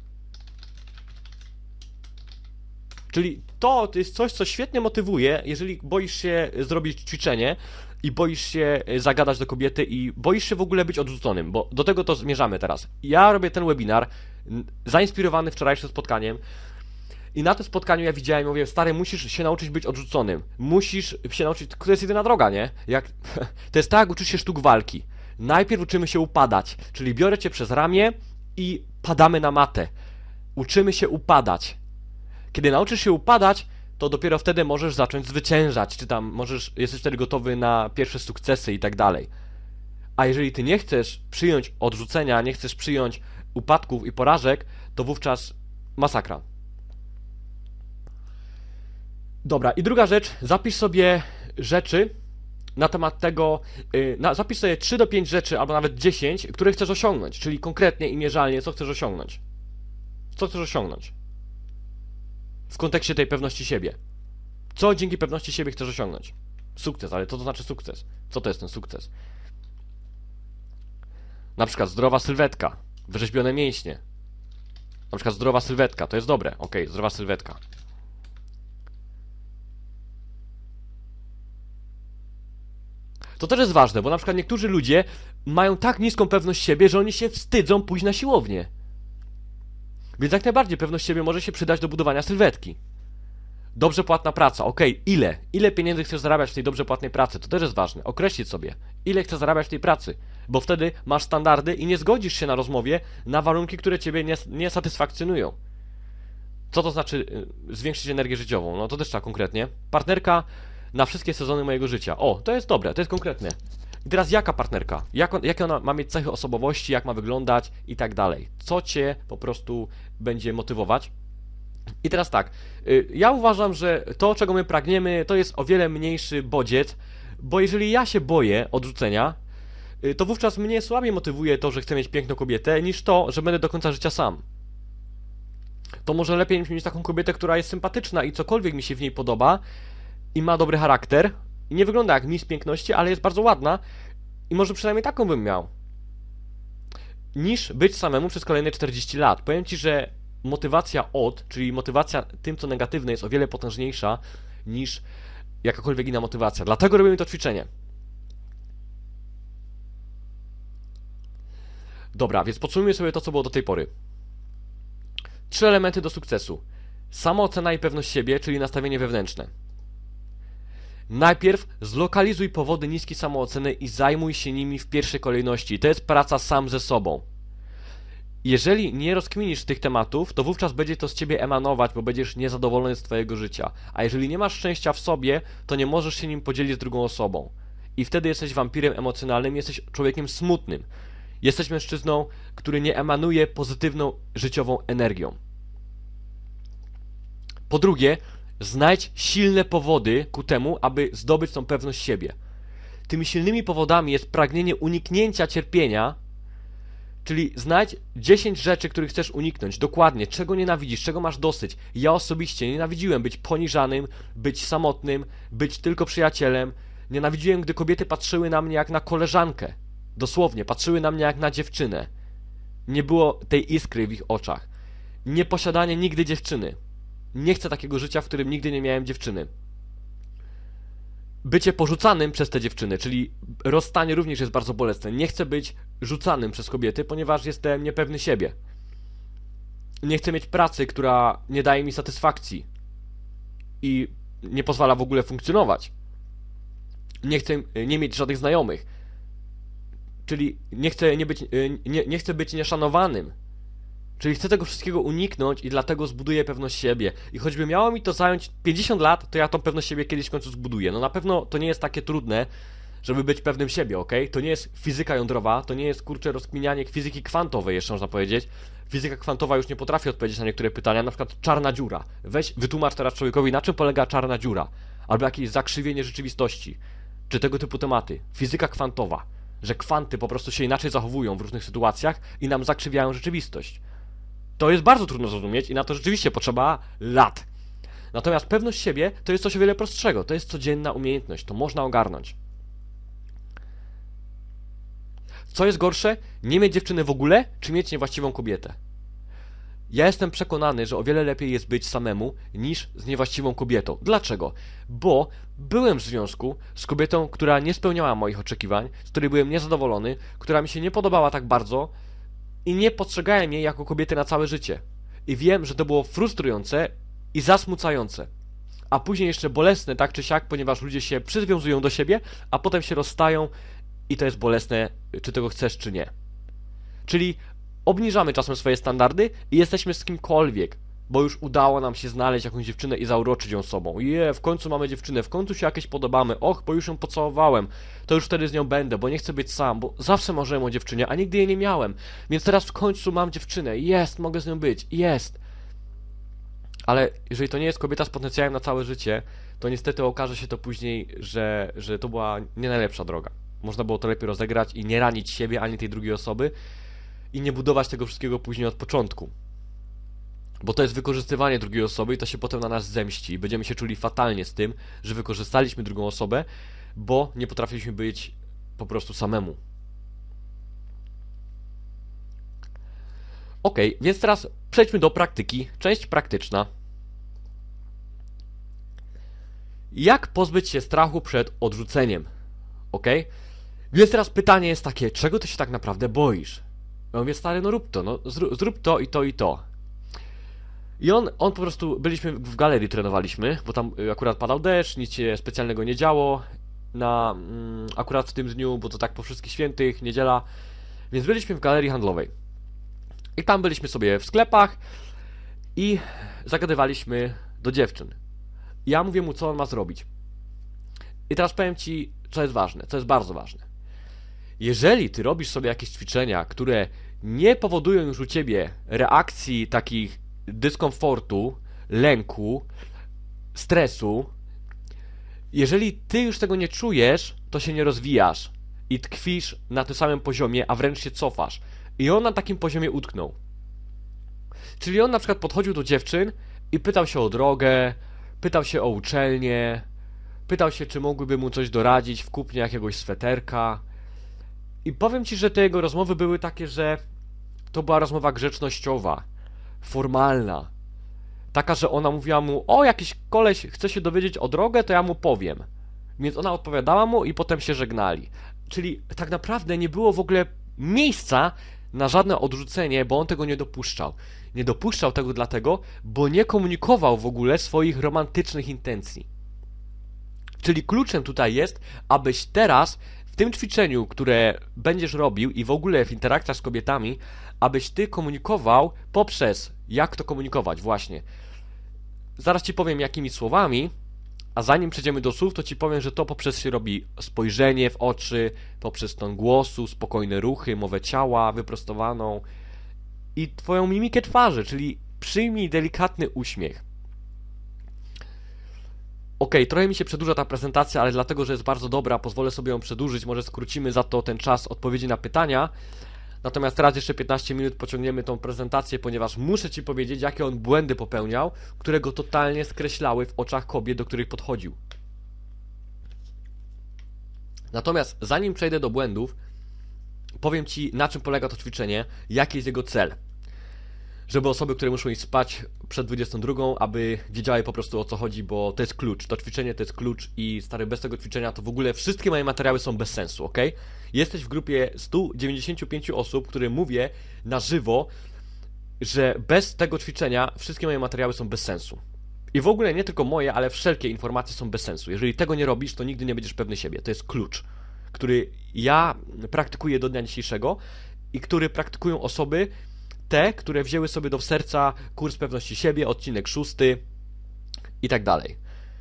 Czyli to, to jest coś, co świetnie motywuje, jeżeli boisz się zrobić ćwiczenie i boisz się zagadać do kobiety i boisz się w ogóle być odrzuconym, bo do tego to zmierzamy teraz. Ja robię ten webinar zainspirowany wczorajszym spotkaniem i na tym spotkaniu ja widziałem, mówię, stary, musisz się nauczyć być odrzuconym. Musisz się nauczyć, to jest jedyna droga, nie? Jak, to jest tak, jak uczysz się sztuk walki. Najpierw uczymy się upadać, czyli biorę cię przez ramię i padamy na matę. Uczymy się upadać. Kiedy nauczysz się upadać, to dopiero wtedy możesz zacząć zwyciężać, czy tam możesz, jesteś wtedy gotowy na pierwsze sukcesy i tak dalej. A jeżeli ty nie chcesz przyjąć odrzucenia, nie chcesz przyjąć upadków i porażek, to wówczas masakra. Dobra, i druga rzecz, zapisz sobie rzeczy na temat tego, yy, na, zapisz sobie trzy do pięciu rzeczy, albo nawet dziesięć, które chcesz osiągnąć, czyli konkretnie i mierzalnie, co chcesz osiągnąć. Co chcesz osiągnąć? W kontekście tej pewności siebie. Co dzięki pewności siebie chcesz osiągnąć? Sukces, ale co to znaczy sukces? Co to jest ten sukces? Na przykład zdrowa sylwetka, wyrzeźbione mięśnie. Na przykład zdrowa sylwetka, to jest dobre, ok, zdrowa sylwetka. To też jest ważne, bo na przykład niektórzy ludzie mają tak niską pewność siebie, że oni się wstydzą pójść na siłownię. Więc jak najbardziej pewność siebie może się przydać do budowania sylwetki. Dobrze płatna praca, ok, ile? Ile pieniędzy chcesz zarabiać w tej dobrze płatnej pracy? To też jest ważne, określić sobie, ile chcesz zarabiać w tej pracy. Bo wtedy masz standardy i nie zgodzisz się na rozmowie na warunki, które ciebie nie, nie satysfakcjonują. Co to znaczy y, zwiększyć energię życiową? No to też trzeba konkretnie. Partnerka na wszystkie sezony mojego życia. O, to jest dobre, to jest konkretne. I teraz jaka partnerka? Jak on, jakie ona ma mieć cechy osobowości, jak ma wyglądać i tak dalej. Co cię po prostu będzie motywować? I teraz tak, ja uważam, że to, czego my pragniemy, to jest o wiele mniejszy bodziec, bo jeżeli ja się boję odrzucenia, to wówczas mnie słabiej motywuje to, że chcę mieć piękną kobietę, niż to, że będę do końca życia sam. To może lepiej mieć taką kobietę, która jest sympatyczna i cokolwiek mi się w niej podoba i ma dobry charakter i nie wygląda jak mistrz piękności, ale jest bardzo ładna i może przynajmniej taką bym miał, niż być samemu przez kolejne czterdzieści lat. Powiem ci, że motywacja od, czyli motywacja tym, co negatywne, jest o wiele potężniejsza niż jakakolwiek inna motywacja. Dlatego robimy to ćwiczenie. Dobra, więc podsumujmy sobie to, co było do tej pory. Trzy elementy do sukcesu. Samoocena i pewność siebie, czyli nastawienie wewnętrzne. Najpierw zlokalizuj powody niskiej samooceny i zajmuj się nimi w pierwszej kolejności. To jest praca sam ze sobą. Jeżeli nie rozkminisz tych tematów, to wówczas będzie to z ciebie emanować, bo będziesz niezadowolony z twojego życia. A jeżeli nie masz szczęścia w sobie, to nie możesz się nim podzielić z drugą osobą. I wtedy jesteś wampirem emocjonalnym, jesteś człowiekiem smutnym. Jesteś mężczyzną, który nie emanuje pozytywną życiową energią. Po drugie, znajdź silne powody ku temu, aby zdobyć tą pewność siebie. Tymi silnymi powodami jest pragnienie uniknięcia cierpienia, czyli znajdź dziesięć rzeczy, których chcesz uniknąć, dokładnie, czego nienawidzisz, czego masz dosyć. Ja osobiście nienawidziłem być poniżanym, być samotnym, być tylko przyjacielem. Nienawidziłem, gdy kobiety patrzyły na mnie jak na koleżankę. Dosłownie, patrzyły na mnie jak na dziewczynę. Nie było tej iskry w ich oczach. Nieposiadanie nigdy dziewczyny. Nie chcę takiego życia, w którym nigdy nie miałem dziewczyny. Bycie porzucanym przez te dziewczyny, czyli rozstanie również jest bardzo bolesne. Nie chcę być rzucanym przez kobiety, ponieważ jestem niepewny siebie. Nie chcę mieć pracy, która nie daje mi satysfakcji i nie pozwala w ogóle funkcjonować. Nie chcę nie mieć żadnych znajomych. Czyli nie chcę, nie być, nie, nie chcę być nieszanowanym. Czyli chcę tego wszystkiego uniknąć i dlatego zbuduję pewność siebie. I choćby miało mi to zająć pięćdziesiąt lat, to ja tą pewność siebie kiedyś w końcu zbuduję. No na pewno to nie jest takie trudne, żeby być pewnym siebie, ok? To nie jest fizyka jądrowa, to nie jest, kurczę, rozkminianie fizyki kwantowej, jeszcze można powiedzieć. Fizyka kwantowa już nie potrafi odpowiedzieć na niektóre pytania, na przykład czarna dziura. Weź, wytłumacz teraz człowiekowi, na czym polega czarna dziura. Albo jakieś zakrzywienie rzeczywistości. Czy tego typu tematy. Fizyka kwantowa. Że kwanty po prostu się inaczej zachowują w różnych sytuacjach i nam zakrzywiają rzeczywistość. To jest bardzo trudno zrozumieć i na to rzeczywiście potrzeba lat. Natomiast pewność siebie to jest coś o wiele prostszego. To jest codzienna umiejętność. To można ogarnąć. Co jest gorsze? Nie mieć dziewczyny w ogóle, czy mieć niewłaściwą kobietę? Ja jestem przekonany, że o wiele lepiej jest być samemu niż z niewłaściwą kobietą. Dlaczego? Bo byłem w związku z kobietą, która nie spełniała moich oczekiwań, z której byłem niezadowolony, która mi się nie podobała tak bardzo i nie postrzegałem jej jako kobiety na całe życie. I wiem, że to było frustrujące i zasmucające. A później jeszcze bolesne tak czy siak, ponieważ ludzie się przywiązują do siebie, a potem się rozstają i to jest bolesne, czy tego chcesz, czy nie. Czyli obniżamy czasem swoje standardy i jesteśmy z kimkolwiek, bo już udało nam się znaleźć jakąś dziewczynę i zauroczyć ją sobą. Je, w końcu mamy dziewczynę, w końcu się jakieś podobamy, och, bo już ją pocałowałem, to już wtedy z nią będę, bo nie chcę być sam, bo zawsze marzyłem o dziewczynie, a nigdy jej nie miałem, więc teraz w końcu mam dziewczynę, jest, mogę z nią być, jest. Ale jeżeli to nie jest kobieta z potencjałem na całe życie, to niestety okaże się to później, że, że to była nie najlepsza droga. Można było to lepiej rozegrać i nie ranić siebie ani tej drugiej osoby i nie budować tego wszystkiego później od początku. Bo to jest wykorzystywanie drugiej osoby i to się potem na nas zemści. I będziemy się czuli fatalnie z tym, że wykorzystaliśmy drugą osobę, bo nie potrafiliśmy być po prostu samemu. Ok, więc teraz przejdźmy do praktyki. Część praktyczna. Jak pozbyć się strachu przed odrzuceniem? Ok? Więc teraz pytanie jest takie, czego ty się tak naprawdę boisz? Ja mówię, stary, no rób to, no zrób, zrób to i to i to. I on, on po prostu, byliśmy w galerii, trenowaliśmy, bo tam akurat padał deszcz, nic się specjalnego nie działo na mm, akurat w tym dniu, bo to tak po wszystkich świętych, niedziela, więc byliśmy w galerii handlowej. I tam byliśmy sobie w sklepach i zagadywaliśmy do dziewczyn. Ja mówię mu, co on ma zrobić. I teraz powiem ci, co jest ważne, co jest bardzo ważne. Jeżeli ty robisz sobie jakieś ćwiczenia, które nie powodują już u ciebie reakcji takich dyskomfortu, lęku, stresu, jeżeli ty już tego nie czujesz, to się nie rozwijasz i tkwisz na tym samym poziomie, a wręcz się cofasz. I on na takim poziomie utknął. Czyli on na przykład podchodził do dziewczyn i pytał się o drogę, pytał się o uczelnię, pytał się, czy mogłyby mu coś doradzić w kupnie jakiegoś sweterka. I powiem ci, że te jego rozmowy były takie, że to była rozmowa grzecznościowa, formalna. Taka, że ona mówiła mu, o, jakiś koleś chce się dowiedzieć o drogę, to ja mu powiem. Więc ona odpowiadała mu i potem się żegnali. Czyli tak naprawdę nie było w ogóle miejsca na żadne odrzucenie, bo on tego nie dopuszczał. Nie dopuszczał tego dlatego, bo nie komunikował w ogóle swoich romantycznych intencji. Czyli kluczem tutaj jest, abyś teraz w tym ćwiczeniu, które będziesz robił i w ogóle w interakcjach z kobietami, abyś ty komunikował poprzez, jak to komunikować właśnie. Zaraz ci powiem jakimi słowami, a zanim przejdziemy do słów, to ci powiem, że to poprzez się robi spojrzenie w oczy, poprzez ton głosu, spokojne ruchy, mowę ciała, wyprostowaną i twoją mimikę twarzy, czyli przyjmij delikatny uśmiech. Ok, trochę mi się przedłuża ta prezentacja, ale dlatego, że jest bardzo dobra, pozwolę sobie ją przedłużyć, może skrócimy za to ten czas odpowiedzi na pytania. Natomiast teraz jeszcze piętnaście minut pociągniemy tą prezentację, ponieważ muszę ci powiedzieć, jakie on błędy popełniał, które go totalnie skreślały w oczach kobiet, do których podchodził. Natomiast zanim przejdę do błędów, powiem Ci, na czym polega to ćwiczenie, jaki jest jego cel. Żeby osoby, które muszą iść spać przed dwudziestą drugą, aby wiedziały po prostu, o co chodzi, bo to jest klucz. To ćwiczenie to jest klucz i stary, bez tego ćwiczenia to w ogóle wszystkie moje materiały są bez sensu, ok? Jesteś w grupie stu dziewięćdziesięciu pięciu osób, które mówię na żywo, że bez tego ćwiczenia wszystkie moje materiały są bez sensu. I w ogóle nie tylko moje, ale wszelkie informacje są bez sensu. Jeżeli tego nie robisz, to nigdy nie będziesz pewny siebie. To jest klucz, który ja praktykuję do dnia dzisiejszego i który praktykują osoby, te, które wzięły sobie do serca kurs pewności siebie, odcinek szósty i tak dalej.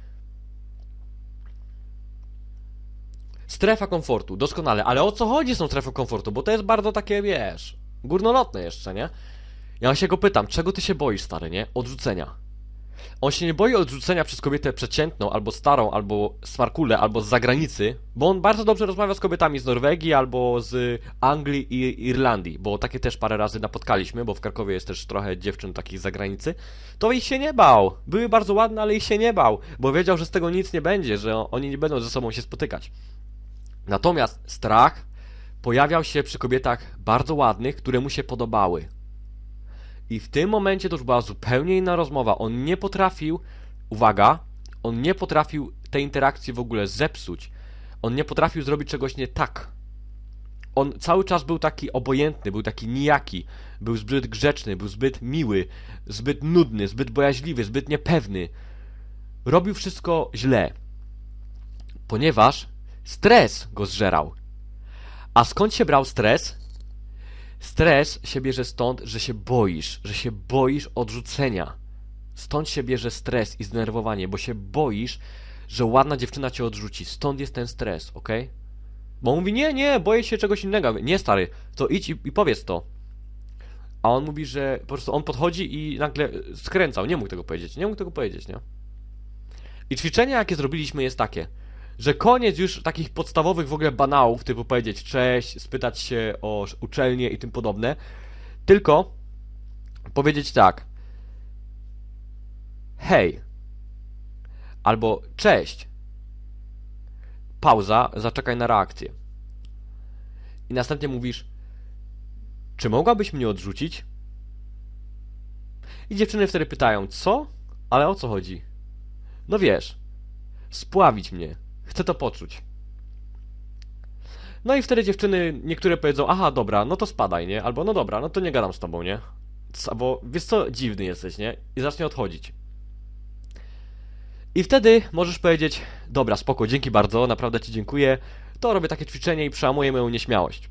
Strefa komfortu, doskonale, ale o co chodzi z tą strefą komfortu? Bo to jest bardzo takie, wiesz, górnolotne jeszcze, nie? Ja się go pytam, czego ty się boisz, stary, nie? Odrzucenia. On się nie boi odrzucenia przez kobietę przeciętną, albo starą, albo z Farkule, albo z zagranicy, bo on bardzo dobrze rozmawia z kobietami z Norwegii, albo z Anglii i Irlandii, bo takie też parę razy napotkaliśmy, bo w Krakowie jest też trochę dziewczyn takich z zagranicy. To ich się nie bał. Były bardzo ładne, ale ich się nie bał, bo wiedział, że z tego nic nie będzie, że oni nie będą ze sobą się spotykać. Natomiast strach pojawiał się przy kobietach bardzo ładnych, które mu się podobały. I w tym momencie to już była zupełnie inna rozmowa. On nie potrafił, uwaga, on nie potrafił tej interakcji w ogóle zepsuć. On nie potrafił zrobić czegoś nie tak. On cały czas był taki obojętny, był taki nijaki, był zbyt grzeczny, był zbyt miły, zbyt nudny, zbyt bojaźliwy, zbyt niepewny. Robił wszystko źle, ponieważ stres go zżerał. A skąd się brał stres? Stres się bierze stąd, że się boisz, że się boisz odrzucenia. Stąd się bierze stres i zdenerwowanie, bo się boisz, że ładna dziewczyna cię odrzuci. Stąd jest ten stres, ok? Bo on mówi, nie, nie, boję się czegoś innego. Nie, stary, to idź i, i powiedz to. A on mówi, że po prostu on podchodzi i nagle skręcał. Nie mógł tego powiedzieć, nie mógł tego powiedzieć, nie? I ćwiczenie, jakie zrobiliśmy, jest takie, że koniec już takich podstawowych w ogóle banałów, typu powiedzieć cześć, spytać się o uczelnię i tym podobne, tylko powiedzieć tak: hej, albo cześć, pauza, zaczekaj na reakcję. I następnie mówisz, czy mogłabyś mnie odrzucić? I dziewczyny wtedy pytają, co? Ale o co chodzi? No wiesz, spławić mnie. Chcę to poczuć. No i wtedy dziewczyny, niektóre powiedzą, aha, dobra, no to spadaj, nie? Albo no dobra, no to nie gadam z tobą, nie? Albo wiesz co, dziwny jesteś, nie? I zacznie odchodzić. I wtedy możesz powiedzieć, dobra, spoko, dzięki bardzo, naprawdę ci dziękuję, to robię takie ćwiczenie i przełamuję moją nieśmiałość.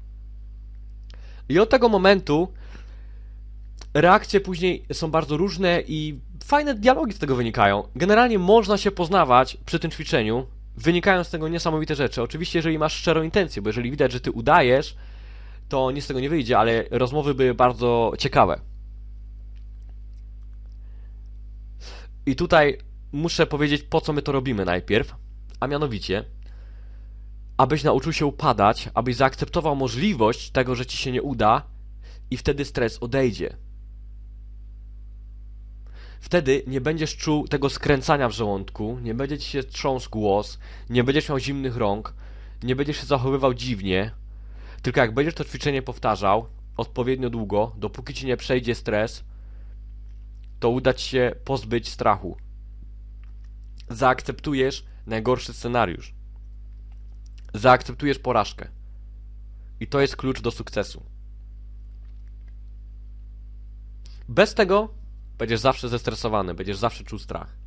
I od tego momentu reakcje później są bardzo różne i fajne dialogi z tego wynikają. Generalnie można się poznawać przy tym ćwiczeniu, wynikają z tego niesamowite rzeczy. Oczywiście, jeżeli masz szczerą intencję, bo jeżeli widać, że ty udajesz, to nic z tego nie wyjdzie, ale rozmowy były bardzo ciekawe. I tutaj muszę powiedzieć, po co my to robimy najpierw, a mianowicie, abyś nauczył się upadać, abyś zaakceptował możliwość tego, że ci się nie uda i wtedy stres odejdzie. Wtedy nie będziesz czuł tego skręcania w żołądku, nie będzie ci się trząsł głos, nie będziesz miał zimnych rąk, nie będziesz się zachowywał dziwnie, tylko jak będziesz to ćwiczenie powtarzał odpowiednio długo, dopóki ci nie przejdzie stres, to uda ci się pozbyć strachu. Zaakceptujesz najgorszy scenariusz. Zaakceptujesz porażkę. I to jest klucz do sukcesu. Bez tego będziesz zawsze zestresowany, będziesz zawsze czuł strach.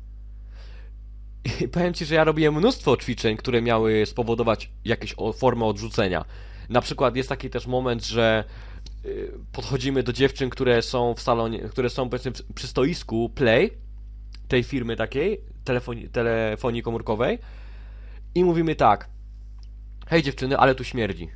I powiem ci, że ja robiłem mnóstwo ćwiczeń, które miały spowodować jakieś formę odrzucenia. Na przykład jest taki też moment, że podchodzimy do dziewczyn, które są w salonie, które są powiedzmy przy stoisku Play, tej firmy takiej, telefonii, telefonii komórkowej, i mówimy tak: hej dziewczyny, ale tu śmierdzi.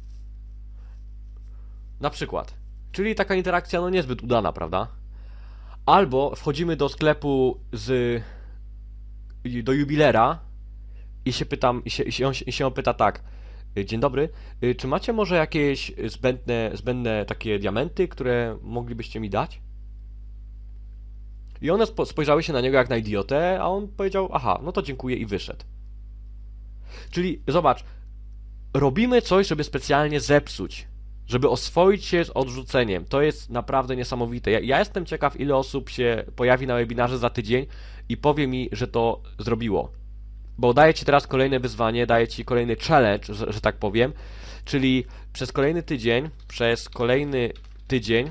Na przykład. Czyli taka interakcja no niezbyt udana, prawda? Albo wchodzimy do sklepu z do jubilera i się pytam, i się, i się, on, i się on pyta tak: dzień dobry, czy macie może jakieś zbędne, zbędne takie diamenty, które moglibyście mi dać? I one spojrzały się na niego jak na idiotę, a on powiedział, aha, no to dziękuję, i wyszedł. Czyli zobacz, robimy coś, żeby specjalnie zepsuć, żeby oswoić się z odrzuceniem. To jest naprawdę niesamowite. Ja, ja jestem ciekaw, ile osób się pojawi na webinarze za tydzień i powie mi, że to zrobiło. Bo daję Ci teraz kolejne wyzwanie, daję Ci kolejny challenge, że, że tak powiem, czyli przez kolejny tydzień, przez kolejny tydzień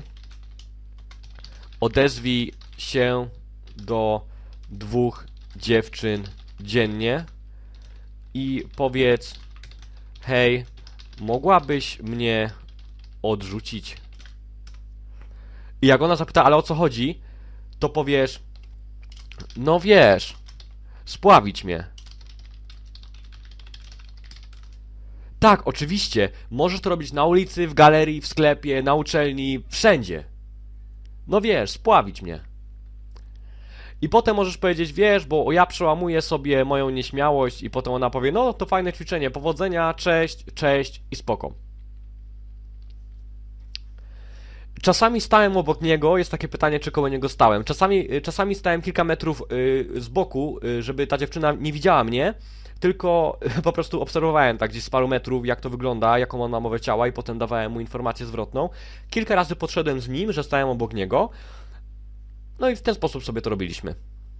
odezwij się do dwóch dziewczyn dziennie i powiedz: hej, mogłabyś mnie odrzucić? I jak ona zapyta, ale o co chodzi, to powiesz: no wiesz, spławić mnie. Tak, oczywiście, możesz to robić na ulicy, w galerii, w sklepie, na uczelni, wszędzie. No wiesz, spławić mnie. I potem możesz powiedzieć: wiesz, bo ja przełamuję sobie moją nieśmiałość, i potem ona powie: no to fajne ćwiczenie, powodzenia, cześć, cześć i spoko. Czasami stałem obok niego, jest takie pytanie, czy koło niego stałem. Czasami, czasami stałem kilka metrów z boku, żeby ta dziewczyna nie widziała mnie, tylko po prostu obserwowałem tak gdzieś z paru metrów, jak to wygląda, jaką on ma mowę ciała, i potem dawałem mu informację zwrotną. Kilka razy podszedłem z nim, że stałem obok niego, no i w ten sposób sobie to robiliśmy.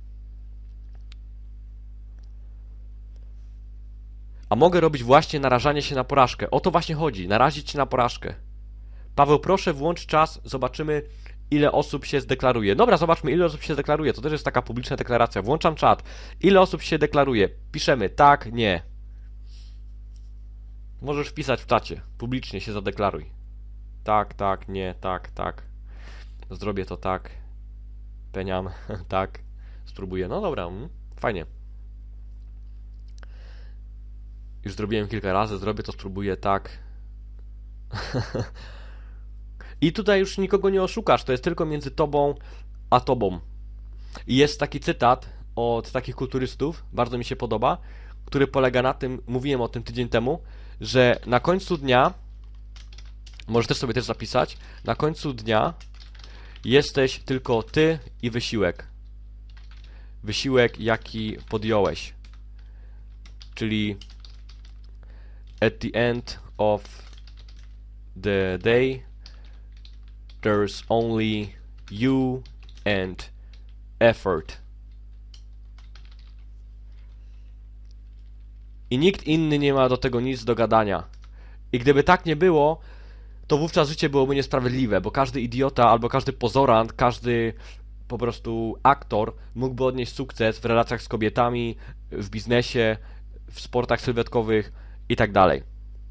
A mogę robić właśnie narażanie się na porażkę. O to właśnie chodzi, narazić się na porażkę. Paweł, proszę włącz czas, zobaczymy, ile osób się zdeklaruje. Dobra, zobaczmy, ile osób się deklaruje. To też jest taka publiczna deklaracja. Włączam czat. Ile osób się deklaruje? Piszemy tak, nie. Możesz wpisać w czacie. Publicznie się zadeklaruj. Tak, tak, nie, tak, tak. Zrobię to tak. Peniam, tak. Spróbuję. No dobra, mm, fajnie. Już zrobiłem kilka razy, zrobię to, spróbuję tak. I tutaj już nikogo nie oszukasz, to jest tylko między tobą a tobą. I jest taki cytat od takich kulturystów, bardzo mi się podoba, który polega na tym, mówiłem o tym tydzień temu, że na końcu dnia, możesz też sobie też zapisać, na końcu dnia jesteś tylko ty i wysiłek. Wysiłek, jaki podjąłeś. Czyli at the end of the day there's only you and effort. I nikt inny nie ma do tego nic do gadania. I gdyby tak nie było, to wówczas życie byłoby niesprawiedliwe, bo każdy idiota albo każdy pozorant, każdy po prostu aktor mógłby odnieść sukces w relacjach z kobietami, w biznesie, w sportach sylwetkowych i tak dalej.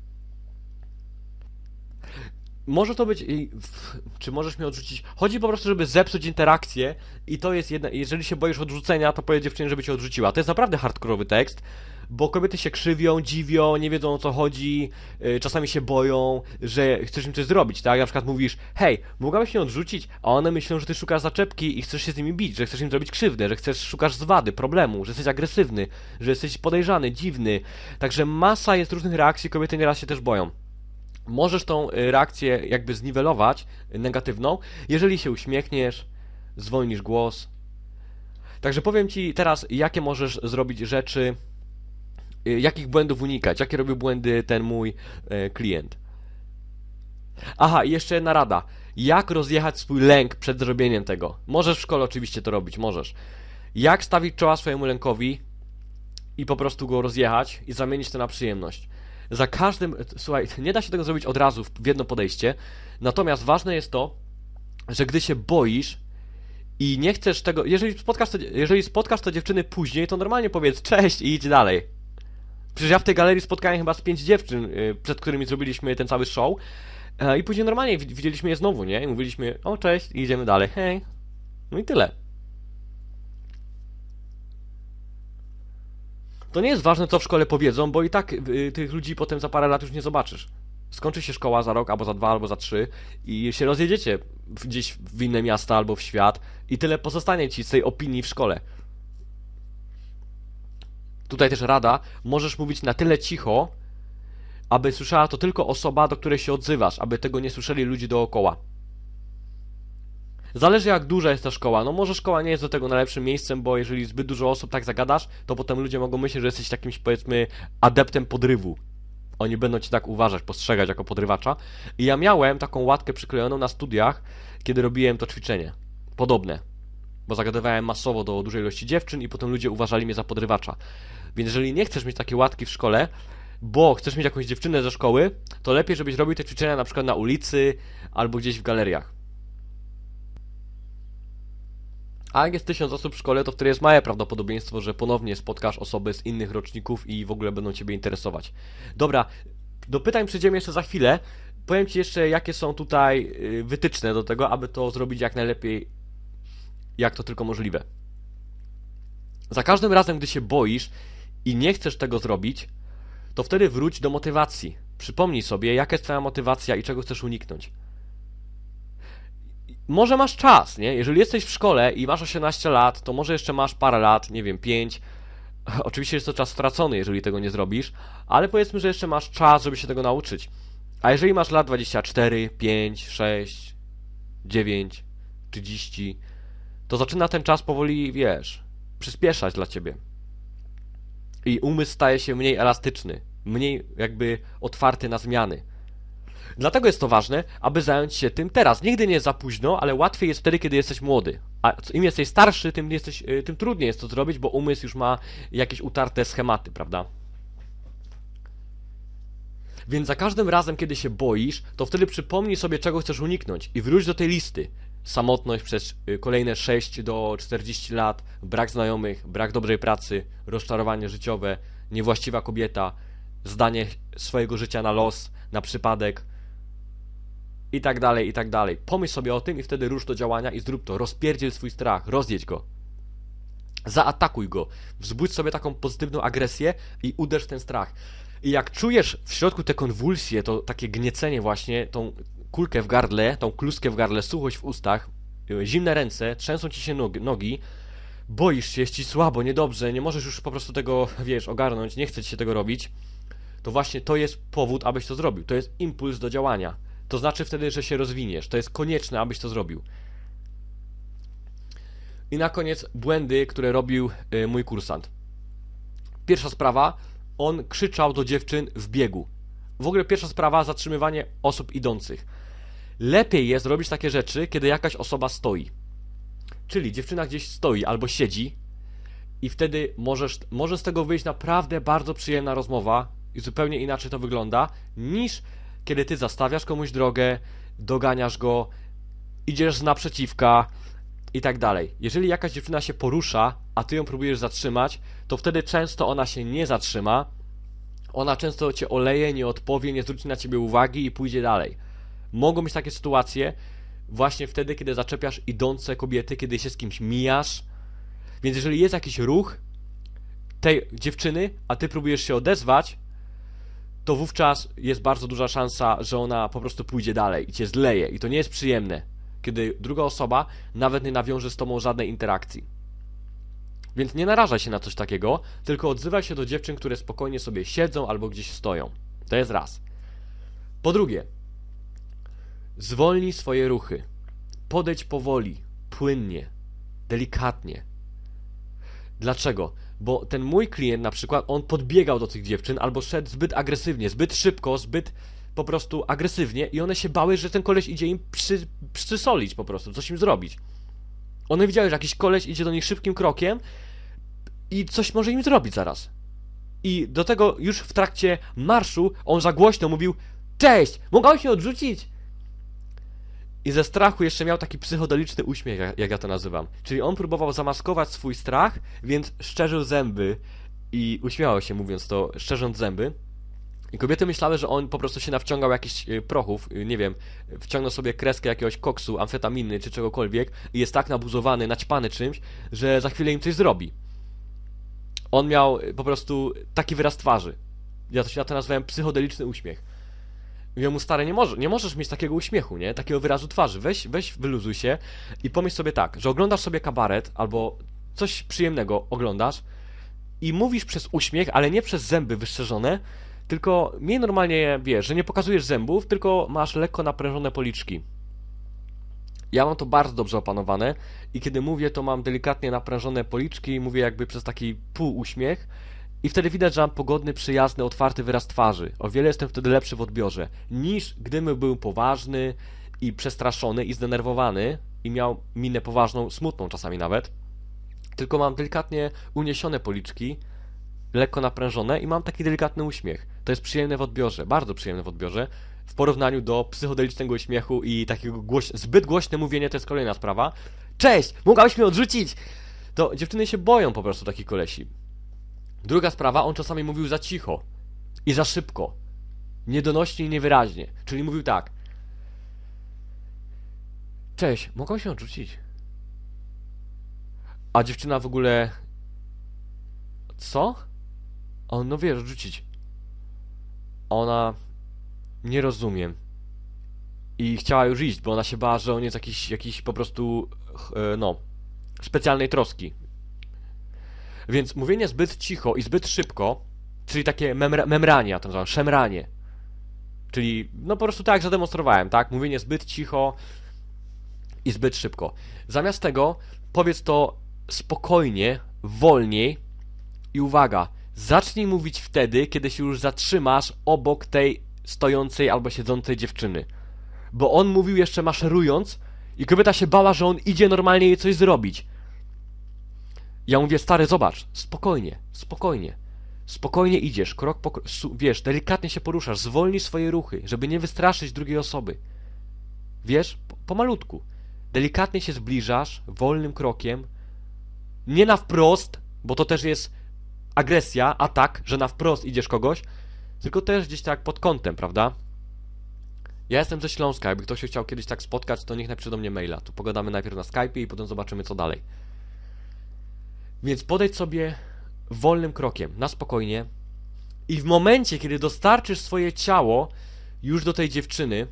Może to być, czy możesz mnie odrzucić? Chodzi po prostu, żeby zepsuć interakcję, i to jest jedna, jeżeli się boisz odrzucenia, to powiedz dziewczynie, żeby cię odrzuciła. To jest naprawdę hardkorowy tekst, bo kobiety się krzywią, dziwią, nie wiedzą, o co chodzi, czasami się boją, że chcesz im coś zrobić, tak? Na przykład mówisz: hej, mogłabyś mnie odrzucić? A one myślą, że ty szukasz zaczepki i chcesz się z nimi bić, że chcesz im zrobić krzywdę, że chcesz, szukasz zwady, problemu, że jesteś agresywny, że jesteś podejrzany, dziwny. Także masa jest różnych reakcji, kobiety nieraz się też boją. Możesz tą reakcję jakby zniwelować, negatywną, jeżeli się uśmiechniesz, zwolnisz głos. Także powiem Ci teraz, jakie możesz zrobić rzeczy, jakich błędów unikać, jakie robił błędy ten mój klient. Aha, i jeszcze jedna rada. Jak rozjechać swój lęk przed zrobieniem tego? Możesz w szkole oczywiście to robić, możesz. Jak stawić czoła swojemu lękowi i po prostu go rozjechać i zamienić to na przyjemność. Za każdym, słuchaj, nie da się tego zrobić od razu w jedno podejście, natomiast ważne jest to, że gdy się boisz i nie chcesz tego, jeżeli spotkasz to, jeżeli spotkasz to dziewczyny później, to normalnie powiedz cześć i idź dalej. Przecież ja w tej galerii spotkałem chyba z pięć dziewczyn, przed którymi zrobiliśmy ten cały show, i później normalnie widzieliśmy je znowu, nie? I mówiliśmy: o cześć, i idziemy dalej, hej. No i tyle. To nie jest ważne, co w szkole powiedzą, bo i tak y, tych ludzi potem za parę lat już nie zobaczysz. Skończy się szkoła za rok, albo za dwa, albo za trzy i się rozjedziecie gdzieś w inne miasta albo w świat i tyle pozostanie ci z tej opinii w szkole. Tutaj też rada, możesz mówić na tyle cicho, aby słyszała to tylko osoba, do której się odzywasz, aby tego nie słyszeli ludzie dookoła. Zależy, jak duża jest ta szkoła. No może szkoła nie jest do tego najlepszym miejscem, bo jeżeli zbyt dużo osób tak zagadasz, to potem ludzie mogą myśleć, że jesteś jakimś, powiedzmy, adeptem podrywu. Oni będą cię tak uważać, postrzegać jako podrywacza. I ja miałem taką łatkę przyklejoną na studiach, kiedy robiłem to ćwiczenie. Podobne. Bo zagadywałem masowo do dużej ilości dziewczyn i potem ludzie uważali mnie za podrywacza. Więc jeżeli nie chcesz mieć takiej łatki w szkole, bo chcesz mieć jakąś dziewczynę ze szkoły, to lepiej, żebyś robił te ćwiczenia na przykład na ulicy albo gdzieś w galeriach. A jak jest tysiąc osób w szkole, to wtedy jest małe prawdopodobieństwo, że ponownie spotkasz osoby z innych roczników i w ogóle będą ciebie interesować. Dobra, do pytań przejdziemy jeszcze za chwilę. Powiem ci jeszcze, jakie są tutaj wytyczne do tego, aby to zrobić jak najlepiej, jak to tylko możliwe. Za każdym razem, gdy się boisz i nie chcesz tego zrobić, to wtedy wróć do motywacji. Przypomnij sobie, jaka jest twoja motywacja i czego chcesz uniknąć. Może masz czas, nie? Jeżeli jesteś w szkole i masz osiemnaście lat, to może jeszcze masz parę lat, nie wiem, pięć. Oczywiście jest to czas stracony, jeżeli tego nie zrobisz, ale powiedzmy, że jeszcze masz czas, żeby się tego nauczyć. A jeżeli masz lat dwadzieścia cztery, pięć, sześć, dziewięć, trzydzieści, to zaczyna ten czas powoli, wiesz, przyspieszać dla ciebie. I umysł staje się mniej elastyczny, mniej jakby otwarty na zmiany. Dlatego jest to ważne, aby zająć się tym teraz. Nigdy nie jest za późno, ale łatwiej jest wtedy, kiedy jesteś młody. A im jesteś starszy, tym, jesteś, tym trudniej jest to zrobić, bo umysł już ma jakieś utarte schematy, prawda? Więc za każdym razem, kiedy się boisz, to wtedy przypomnij sobie, czego chcesz uniknąć i wróć do tej listy. Samotność przez kolejne sześć do czterdziestu lat, brak znajomych, brak dobrej pracy, rozczarowanie życiowe, niewłaściwa kobieta, zdanie swojego życia na los, na przypadek i tak dalej, i tak dalej. Pomyśl sobie o tym i wtedy rusz do działania i zrób to. Rozpierdziel swój strach, rozjedź go. Zaatakuj go. Wzbudź sobie taką pozytywną agresję i uderz w ten strach. I jak czujesz w środku te konwulsje, to takie gniecenie właśnie, tą kulkę w gardle, tą kluskę w gardle, suchość w ustach, zimne ręce, trzęsą ci się nogi, boisz się, jest ci słabo, niedobrze, nie możesz już po prostu tego, wiesz, ogarnąć, nie chce ci się tego robić, to właśnie to jest powód, abyś to zrobił. To jest impuls do działania. To znaczy wtedy, że się rozwiniesz. To jest konieczne, abyś to zrobił. I na koniec błędy, które robił y, mój kursant. Pierwsza sprawa, on krzyczał do dziewczyn w biegu. W ogóle pierwsza sprawa, zatrzymywanie osób idących. Lepiej jest robić takie rzeczy, kiedy jakaś osoba stoi. Czyli dziewczyna gdzieś stoi albo siedzi i wtedy możesz, może z tego wyjść naprawdę bardzo przyjemna rozmowa i zupełnie inaczej to wygląda, niż kiedy ty zastawiasz komuś drogę, doganiasz go, idziesz z naprzeciwka i tak dalej. Jeżeli jakaś dziewczyna się porusza, a ty ją próbujesz zatrzymać, to wtedy często ona się nie zatrzyma, ona często cię oleje, nie odpowie, nie zwróci na ciebie uwagi i pójdzie dalej. Mogą być takie sytuacje właśnie wtedy, kiedy zaczepiasz idące kobiety, kiedy się z kimś mijasz. Więc jeżeli jest jakiś ruch tej dziewczyny, a ty próbujesz się odezwać, to wówczas jest bardzo duża szansa, że ona po prostu pójdzie dalej i cię zleje. I to nie jest przyjemne, kiedy druga osoba nawet nie nawiąże z tobą żadnej interakcji. Więc nie narażaj się na coś takiego, tylko odzywaj się do dziewczyn, które spokojnie sobie siedzą albo gdzieś stoją. To jest raz. Po drugie, zwolnij swoje ruchy. Podejdź powoli, płynnie, delikatnie. Dlaczego? Bo ten mój klient na przykład, on podbiegał do tych dziewczyn albo szedł zbyt agresywnie, zbyt szybko, zbyt po prostu agresywnie i one się bały, że ten koleś idzie im przy, przysolić po prostu, coś im zrobić. One widziały, że jakiś koleś idzie do nich szybkim krokiem i coś może im zrobić zaraz. I do tego już w trakcie marszu on za głośno mówił: cześć, mogą się odrzucić? I ze strachu jeszcze miał taki psychodeliczny uśmiech, jak ja to nazywam. Czyli on próbował zamaskować swój strach, więc szczerzył zęby i uśmiał się, mówiąc to, szczerząc zęby. I kobiety myślały, że on po prostu się nawciągał jakichś prochów, nie wiem, wciągnął sobie kreskę jakiegoś koksu, amfetaminy czy czegokolwiek i jest tak nabuzowany, naćpany czymś, że za chwilę im coś zrobi. On miał po prostu taki wyraz twarzy. Ja to się na to nazwałem psychodeliczny uśmiech. Mówię mu: stary, nie, może, nie możesz mieć takiego uśmiechu, nie? Takiego wyrazu twarzy. Weź, weź, wyluzuj się i pomyśl sobie tak, że oglądasz sobie kabaret albo coś przyjemnego oglądasz i mówisz przez uśmiech, ale nie przez zęby wyszczerzone, tylko miej normalnie, wiesz, że nie pokazujesz zębów, tylko masz lekko naprężone policzki. Ja mam to bardzo dobrze opanowane i kiedy mówię, to mam delikatnie naprężone policzki, mówię jakby przez taki półuśmiech I wtedy widać, że mam pogodny, przyjazny, otwarty wyraz twarzy. O wiele jestem wtedy lepszy w odbiorze, niż gdybym był poważny i przestraszony i zdenerwowany i miał minę poważną, smutną czasami nawet. Tylko mam delikatnie uniesione policzki, lekko naprężone i mam taki delikatny uśmiech. To jest przyjemne w odbiorze, bardzo przyjemne w odbiorze. W porównaniu do psychodelicznego uśmiechu i takiego głoś... zbyt głośne mówienie to jest kolejna sprawa. Cześć! Mogłabyś mnie odrzucić? To dziewczyny się boją po prostu takich kolesi. Druga sprawa, on czasami mówił za cicho i za szybko. Niedonośnie i niewyraźnie. Czyli mówił tak. Cześć, mogłabyś mnie odrzucić? A dziewczyna w ogóle... Co? On, no wiesz, odrzucić. Ona... Nie rozumiem. I chciała już iść, bo ona się bała, że on jest jakiś, jakiś po prostu... No... specjalnej troski. Więc mówienie zbyt cicho i zbyt szybko, czyli takie memra memranie, ja to nazywam, szemranie. Czyli, no po prostu tak jak zademonstrowałem, tak? Mówienie zbyt cicho i zbyt szybko. Zamiast tego powiedz to spokojnie, wolniej i uwaga, zacznij mówić wtedy, kiedy się już zatrzymasz obok tej stojącej albo siedzącej dziewczyny. Bo on mówił jeszcze maszerując i kobieta się bała, że on idzie normalnie jej coś zrobić. Ja mówię, stary, zobacz, spokojnie, spokojnie. Spokojnie idziesz, krok po kroku, wiesz, delikatnie się poruszasz, zwolnij swoje ruchy, żeby nie wystraszyć drugiej osoby. Wiesz, po, pomalutku. Delikatnie się zbliżasz, wolnym krokiem. Nie na wprost, bo to też jest agresja, atak, że na wprost idziesz kogoś, tylko też gdzieś tak pod kątem, prawda? Ja jestem ze Śląska, jakby ktoś się chciał kiedyś tak spotkać, to niech napisze do mnie maila. Tu pogadamy najpierw na Skype'ie i potem zobaczymy, co dalej. Więc podejdź sobie wolnym krokiem, na spokojnie i w momencie, kiedy dostarczysz swoje ciało już do tej dziewczyny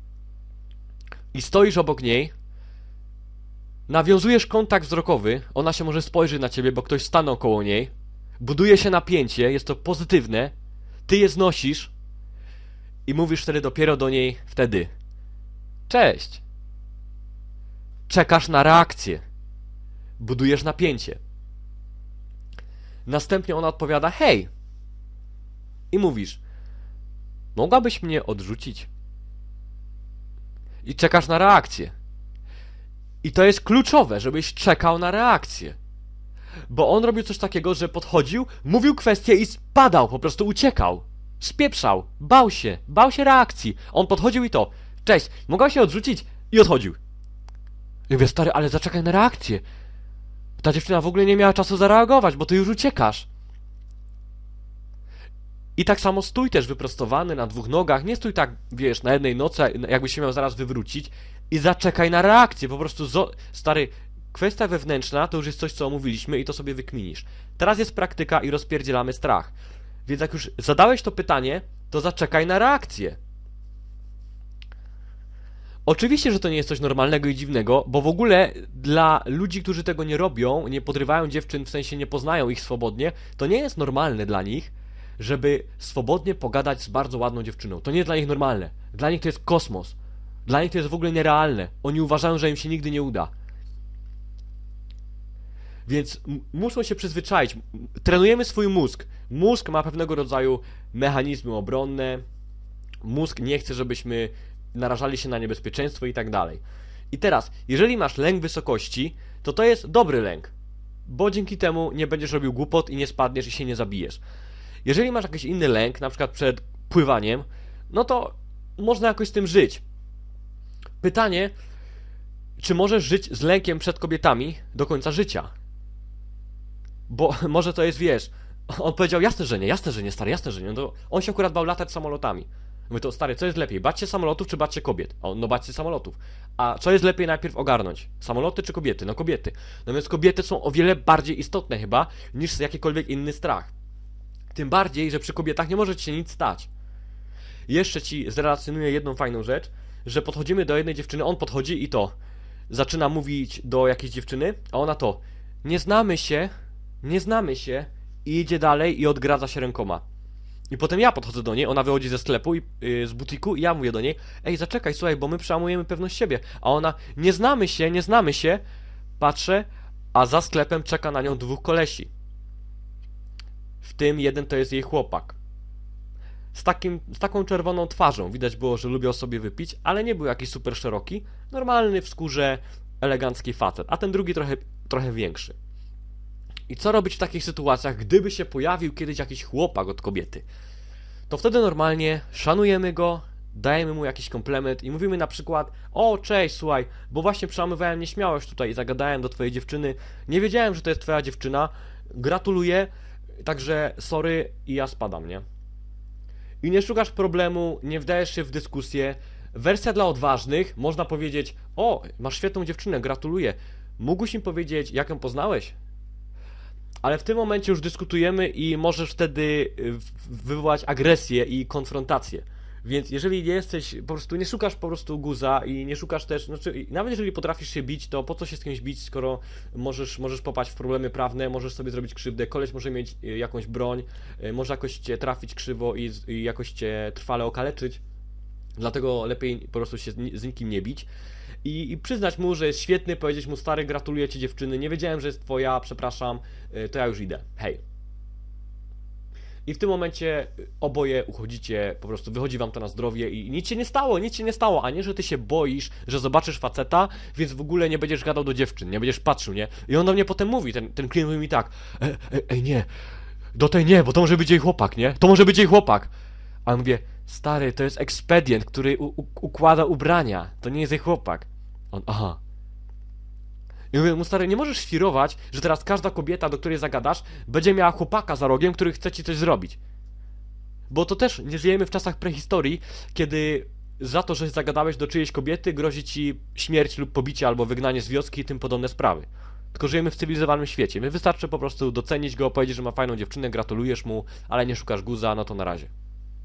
i stoisz obok niej, nawiązujesz kontakt wzrokowy, ona się może spojrzeć na ciebie, bo ktoś stanął koło niej, buduje się napięcie, jest to pozytywne, ty je znosisz i mówisz wtedy dopiero do niej wtedy: cześć. Czekasz na reakcję, budujesz napięcie. Następnie ona odpowiada: hej! I mówisz: mogłabyś mnie odrzucić? I czekasz na reakcję. I to jest kluczowe, żebyś czekał na reakcję. Bo on robił coś takiego, że podchodził, mówił kwestię i spadał, po prostu uciekał. Spieprzał, bał się, bał się reakcji. On podchodził i to: cześć, mogłabyś się odrzucić? I odchodził. I mówię: stary, ale zaczekaj na reakcję. Ta dziewczyna w ogóle nie miała czasu zareagować, bo ty już uciekasz. I tak samo stój też wyprostowany na dwóch nogach, nie stój tak, wiesz, na jednej nocy, jakbyś się miał zaraz wywrócić i zaczekaj na reakcję, po prostu, stary, kwestia wewnętrzna to już jest coś, co omówiliśmy i to sobie wykminisz. Teraz jest praktyka i rozpierdzielamy strach. Więc jak już zadałeś to pytanie, to zaczekaj na reakcję. Oczywiście, że to nie jest coś normalnego i dziwnego, bo w ogóle dla ludzi, którzy tego nie robią, nie podrywają dziewczyn, w sensie nie poznają ich swobodnie, to nie jest normalne dla nich, żeby swobodnie pogadać z bardzo ładną dziewczyną. To nie jest dla nich normalne. Dla nich to jest kosmos. Dla nich to jest w ogóle nierealne. Oni uważają, że im się nigdy nie uda. Więc muszą się przyzwyczaić. Trenujemy swój mózg. Mózg ma pewnego rodzaju mechanizmy obronne. Mózg nie chce, żebyśmy narażali się na niebezpieczeństwo i tak dalej. I teraz, jeżeli masz lęk wysokości, to to jest dobry lęk, bo dzięki temu nie będziesz robił głupot i nie spadniesz i się nie zabijesz. Jeżeli masz jakiś inny lęk, na przykład przed pływaniem, no to można jakoś z tym żyć. Pytanie, czy możesz żyć z lękiem przed kobietami do końca życia? Bo może to jest, wiesz, on powiedział: jasne, że nie, jasne, że nie, stary, jasne, że nie. No to on się akurat bał latać samolotami. Mówię: to stary, co jest lepiej, bać się samolotów czy bać się kobiet? A on: no bać się samolotów. A co jest lepiej najpierw ogarnąć? Samoloty czy kobiety? No kobiety. No więc kobiety są o wiele bardziej istotne chyba niż jakikolwiek inny strach. Tym bardziej, że przy kobietach nie może ci się nic stać. Jeszcze ci zrelacjonuję jedną fajną rzecz, że podchodzimy do jednej dziewczyny, on podchodzi i to zaczyna mówić do jakiejś dziewczyny, a ona to: nie znamy się, nie znamy się, i idzie dalej i odgradza się rękoma. I potem ja podchodzę do niej, ona wychodzi ze sklepu, i, yy, z butiku i ja mówię do niej: ej, zaczekaj, słuchaj, bo my przełamujemy pewność siebie. A ona: nie znamy się, nie znamy się. Patrzę, a za sklepem czeka na nią dwóch kolesi. w tym jeden to jest jej chłopak. Z, takim, z taką czerwoną twarzą, widać było, że lubiał sobie wypić, ale nie był jakiś super szeroki, normalny w skórze, elegancki facet, a ten drugi trochę, trochę większy. I co robić w takich sytuacjach, gdyby się pojawił kiedyś jakiś chłopak od kobiety? To wtedy normalnie szanujemy go, dajemy mu jakiś komplement i mówimy na przykład: o, cześć, słuchaj, bo właśnie przełamywałem nieśmiałość tutaj i zagadałem do twojej dziewczyny, nie wiedziałem, że to jest twoja dziewczyna, gratuluję, także sorry i ja spadam, nie? I nie szukasz problemu, nie wdajesz się w dyskusję. Wersja dla odważnych, można powiedzieć: o, masz świetną dziewczynę, gratuluję, mógłbyś mi powiedzieć, jak ją poznałeś? Ale w tym momencie już dyskutujemy i możesz wtedy wywołać agresję i konfrontację. Więc jeżeli nie jesteś, po prostu nie szukasz po prostu guza i nie szukasz też, znaczy nawet jeżeli potrafisz się bić, to po co się z kimś bić, skoro możesz, możesz popaść w problemy prawne, możesz sobie zrobić krzywdę, koleś może mieć jakąś broń, może jakoś cię trafić krzywo i, i jakoś cię trwale okaleczyć, dlatego lepiej po prostu się z nikim nie bić. I, I przyznać mu, że jest świetny, powiedzieć mu: stary, gratuluję ci dziewczyny, nie wiedziałem, że jest twoja, przepraszam, to ja już idę, hej. I w tym momencie oboje uchodzicie, po prostu wychodzi wam to na zdrowie i nic się nie stało, nic się nie stało, a nie, że ty się boisz, że zobaczysz faceta, więc w ogóle nie będziesz gadał do dziewczyn, nie będziesz patrzył, nie? I on do mnie potem mówi, ten, ten klient mówi mi tak: ej, ej, ej, nie, do tej nie, bo to może być jej chłopak, nie? To może być jej chłopak. A ja mówię: stary, to jest ekspedient, który u, u, układa ubrania, to nie jest jej chłopak. On: aha. I mówię mu: stary, nie możesz świrować, że teraz każda kobieta, do której zagadasz, będzie miała chłopaka za rogiem, który chce ci coś zrobić. Bo to też nie żyjemy w czasach prehistorii, kiedy za to, że zagadałeś do czyjejś kobiety, grozi ci śmierć lub pobicie albo wygnanie z wioski i tym podobne sprawy. Tylko żyjemy w cywilizowanym świecie. My wystarczy po prostu docenić go, powiedzieć, że ma fajną dziewczynę, gratulujesz mu, ale nie szukasz guza, no to na razie.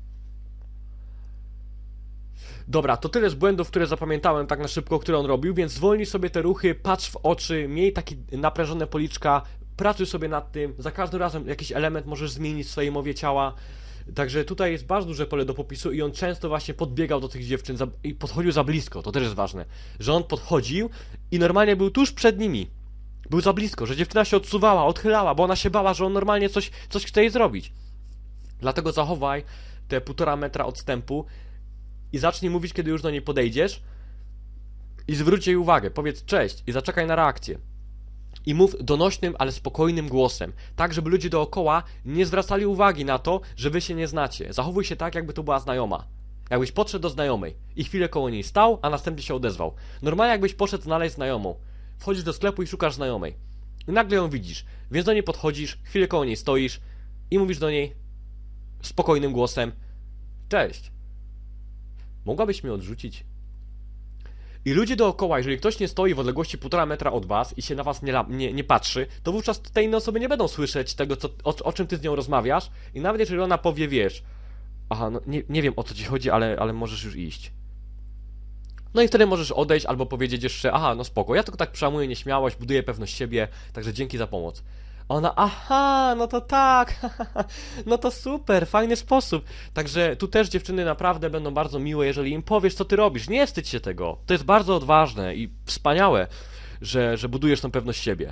Dobra, to tyle z błędów, które zapamiętałem tak na szybko, które on robił, więc zwolnij sobie te ruchy, patrz w oczy, miej takie naprężone policzka, pracuj sobie nad tym, za każdym razem jakiś element możesz zmienić w swojej mowie ciała. Także tutaj jest bardzo duże pole do popisu i on często właśnie podbiegał do tych dziewczyn i podchodził za blisko, to też jest ważne, że on podchodził i normalnie był tuż przed nimi. Był za blisko, że dziewczyna się odsuwała, odchylała, bo ona się bała, że on normalnie coś, coś chce jej zrobić. Dlatego zachowaj te półtora metra odstępu i zacznij mówić, kiedy już do niej podejdziesz i zwróć jej uwagę, powiedz cześć i zaczekaj na reakcję. I mów donośnym, ale spokojnym głosem, tak żeby ludzie dookoła nie zwracali uwagi na to, że wy się nie znacie. Zachowuj się tak, jakby to była znajoma. Jakbyś podszedł do znajomej i chwilę koło niej stał, a następnie się odezwał. Normalnie jakbyś poszedł znaleźć znajomą. Wchodzisz do sklepu i szukasz znajomej. I nagle ją widzisz, więc do niej podchodzisz, chwilę koło niej stoisz i mówisz do niej spokojnym głosem: cześć. Mogłabyś mnie odrzucić? I ludzie dookoła, jeżeli ktoś nie stoi w odległości półtora metra od was i się na was nie, nie, nie patrzy, to wówczas te inne osoby nie będą słyszeć tego, co, o, o czym ty z nią rozmawiasz i nawet jeżeli ona powie, wiesz, aha, no nie, nie wiem, o co ci chodzi, ale, ale możesz już iść. No i wtedy możesz odejść albo powiedzieć jeszcze: aha, no spoko, ja tylko tak przełamuję nieśmiałość, buduję pewność siebie, także dzięki za pomoc. A ona: aha, no to tak, no to super, fajny sposób. Także tu też dziewczyny naprawdę będą bardzo miłe, jeżeli im powiesz, co ty robisz. Nie wstydź się tego, to jest bardzo odważne i wspaniałe, że, że budujesz tą pewność siebie.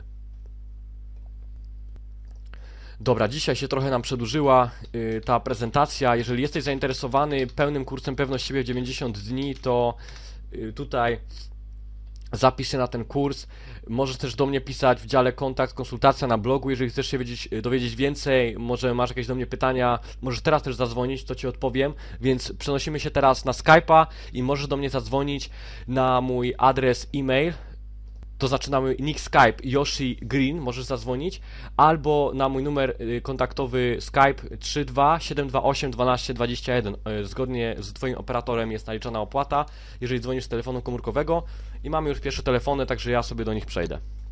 Dobra, dzisiaj się trochę nam przedłużyła yy, ta prezentacja. Jeżeli jesteś zainteresowany pełnym kursem Pewność Siebie w dziewięćdziesiąt dni, to yy, tutaj zapisz się na ten kurs. Możesz też do mnie pisać w dziale kontakt, konsultacja na blogu, jeżeli chcesz się wiedzieć, dowiedzieć więcej, może masz jakieś do mnie pytania, możesz teraz też zadzwonić, to ci odpowiem, więc przenosimy się teraz na Skype'a i możesz do mnie zadzwonić na mój adres e-mail, to znaczy na mój nick Skype Yoshi Green, możesz zadzwonić, albo na mój numer kontaktowy Skype trzy dwa siedem dwa osiem dwanaście dwadzieścia jeden. Zgodnie z twoim operatorem jest naliczana opłata, jeżeli dzwonisz z telefonu komórkowego i mamy już pierwsze telefony, także ja sobie do nich przejdę.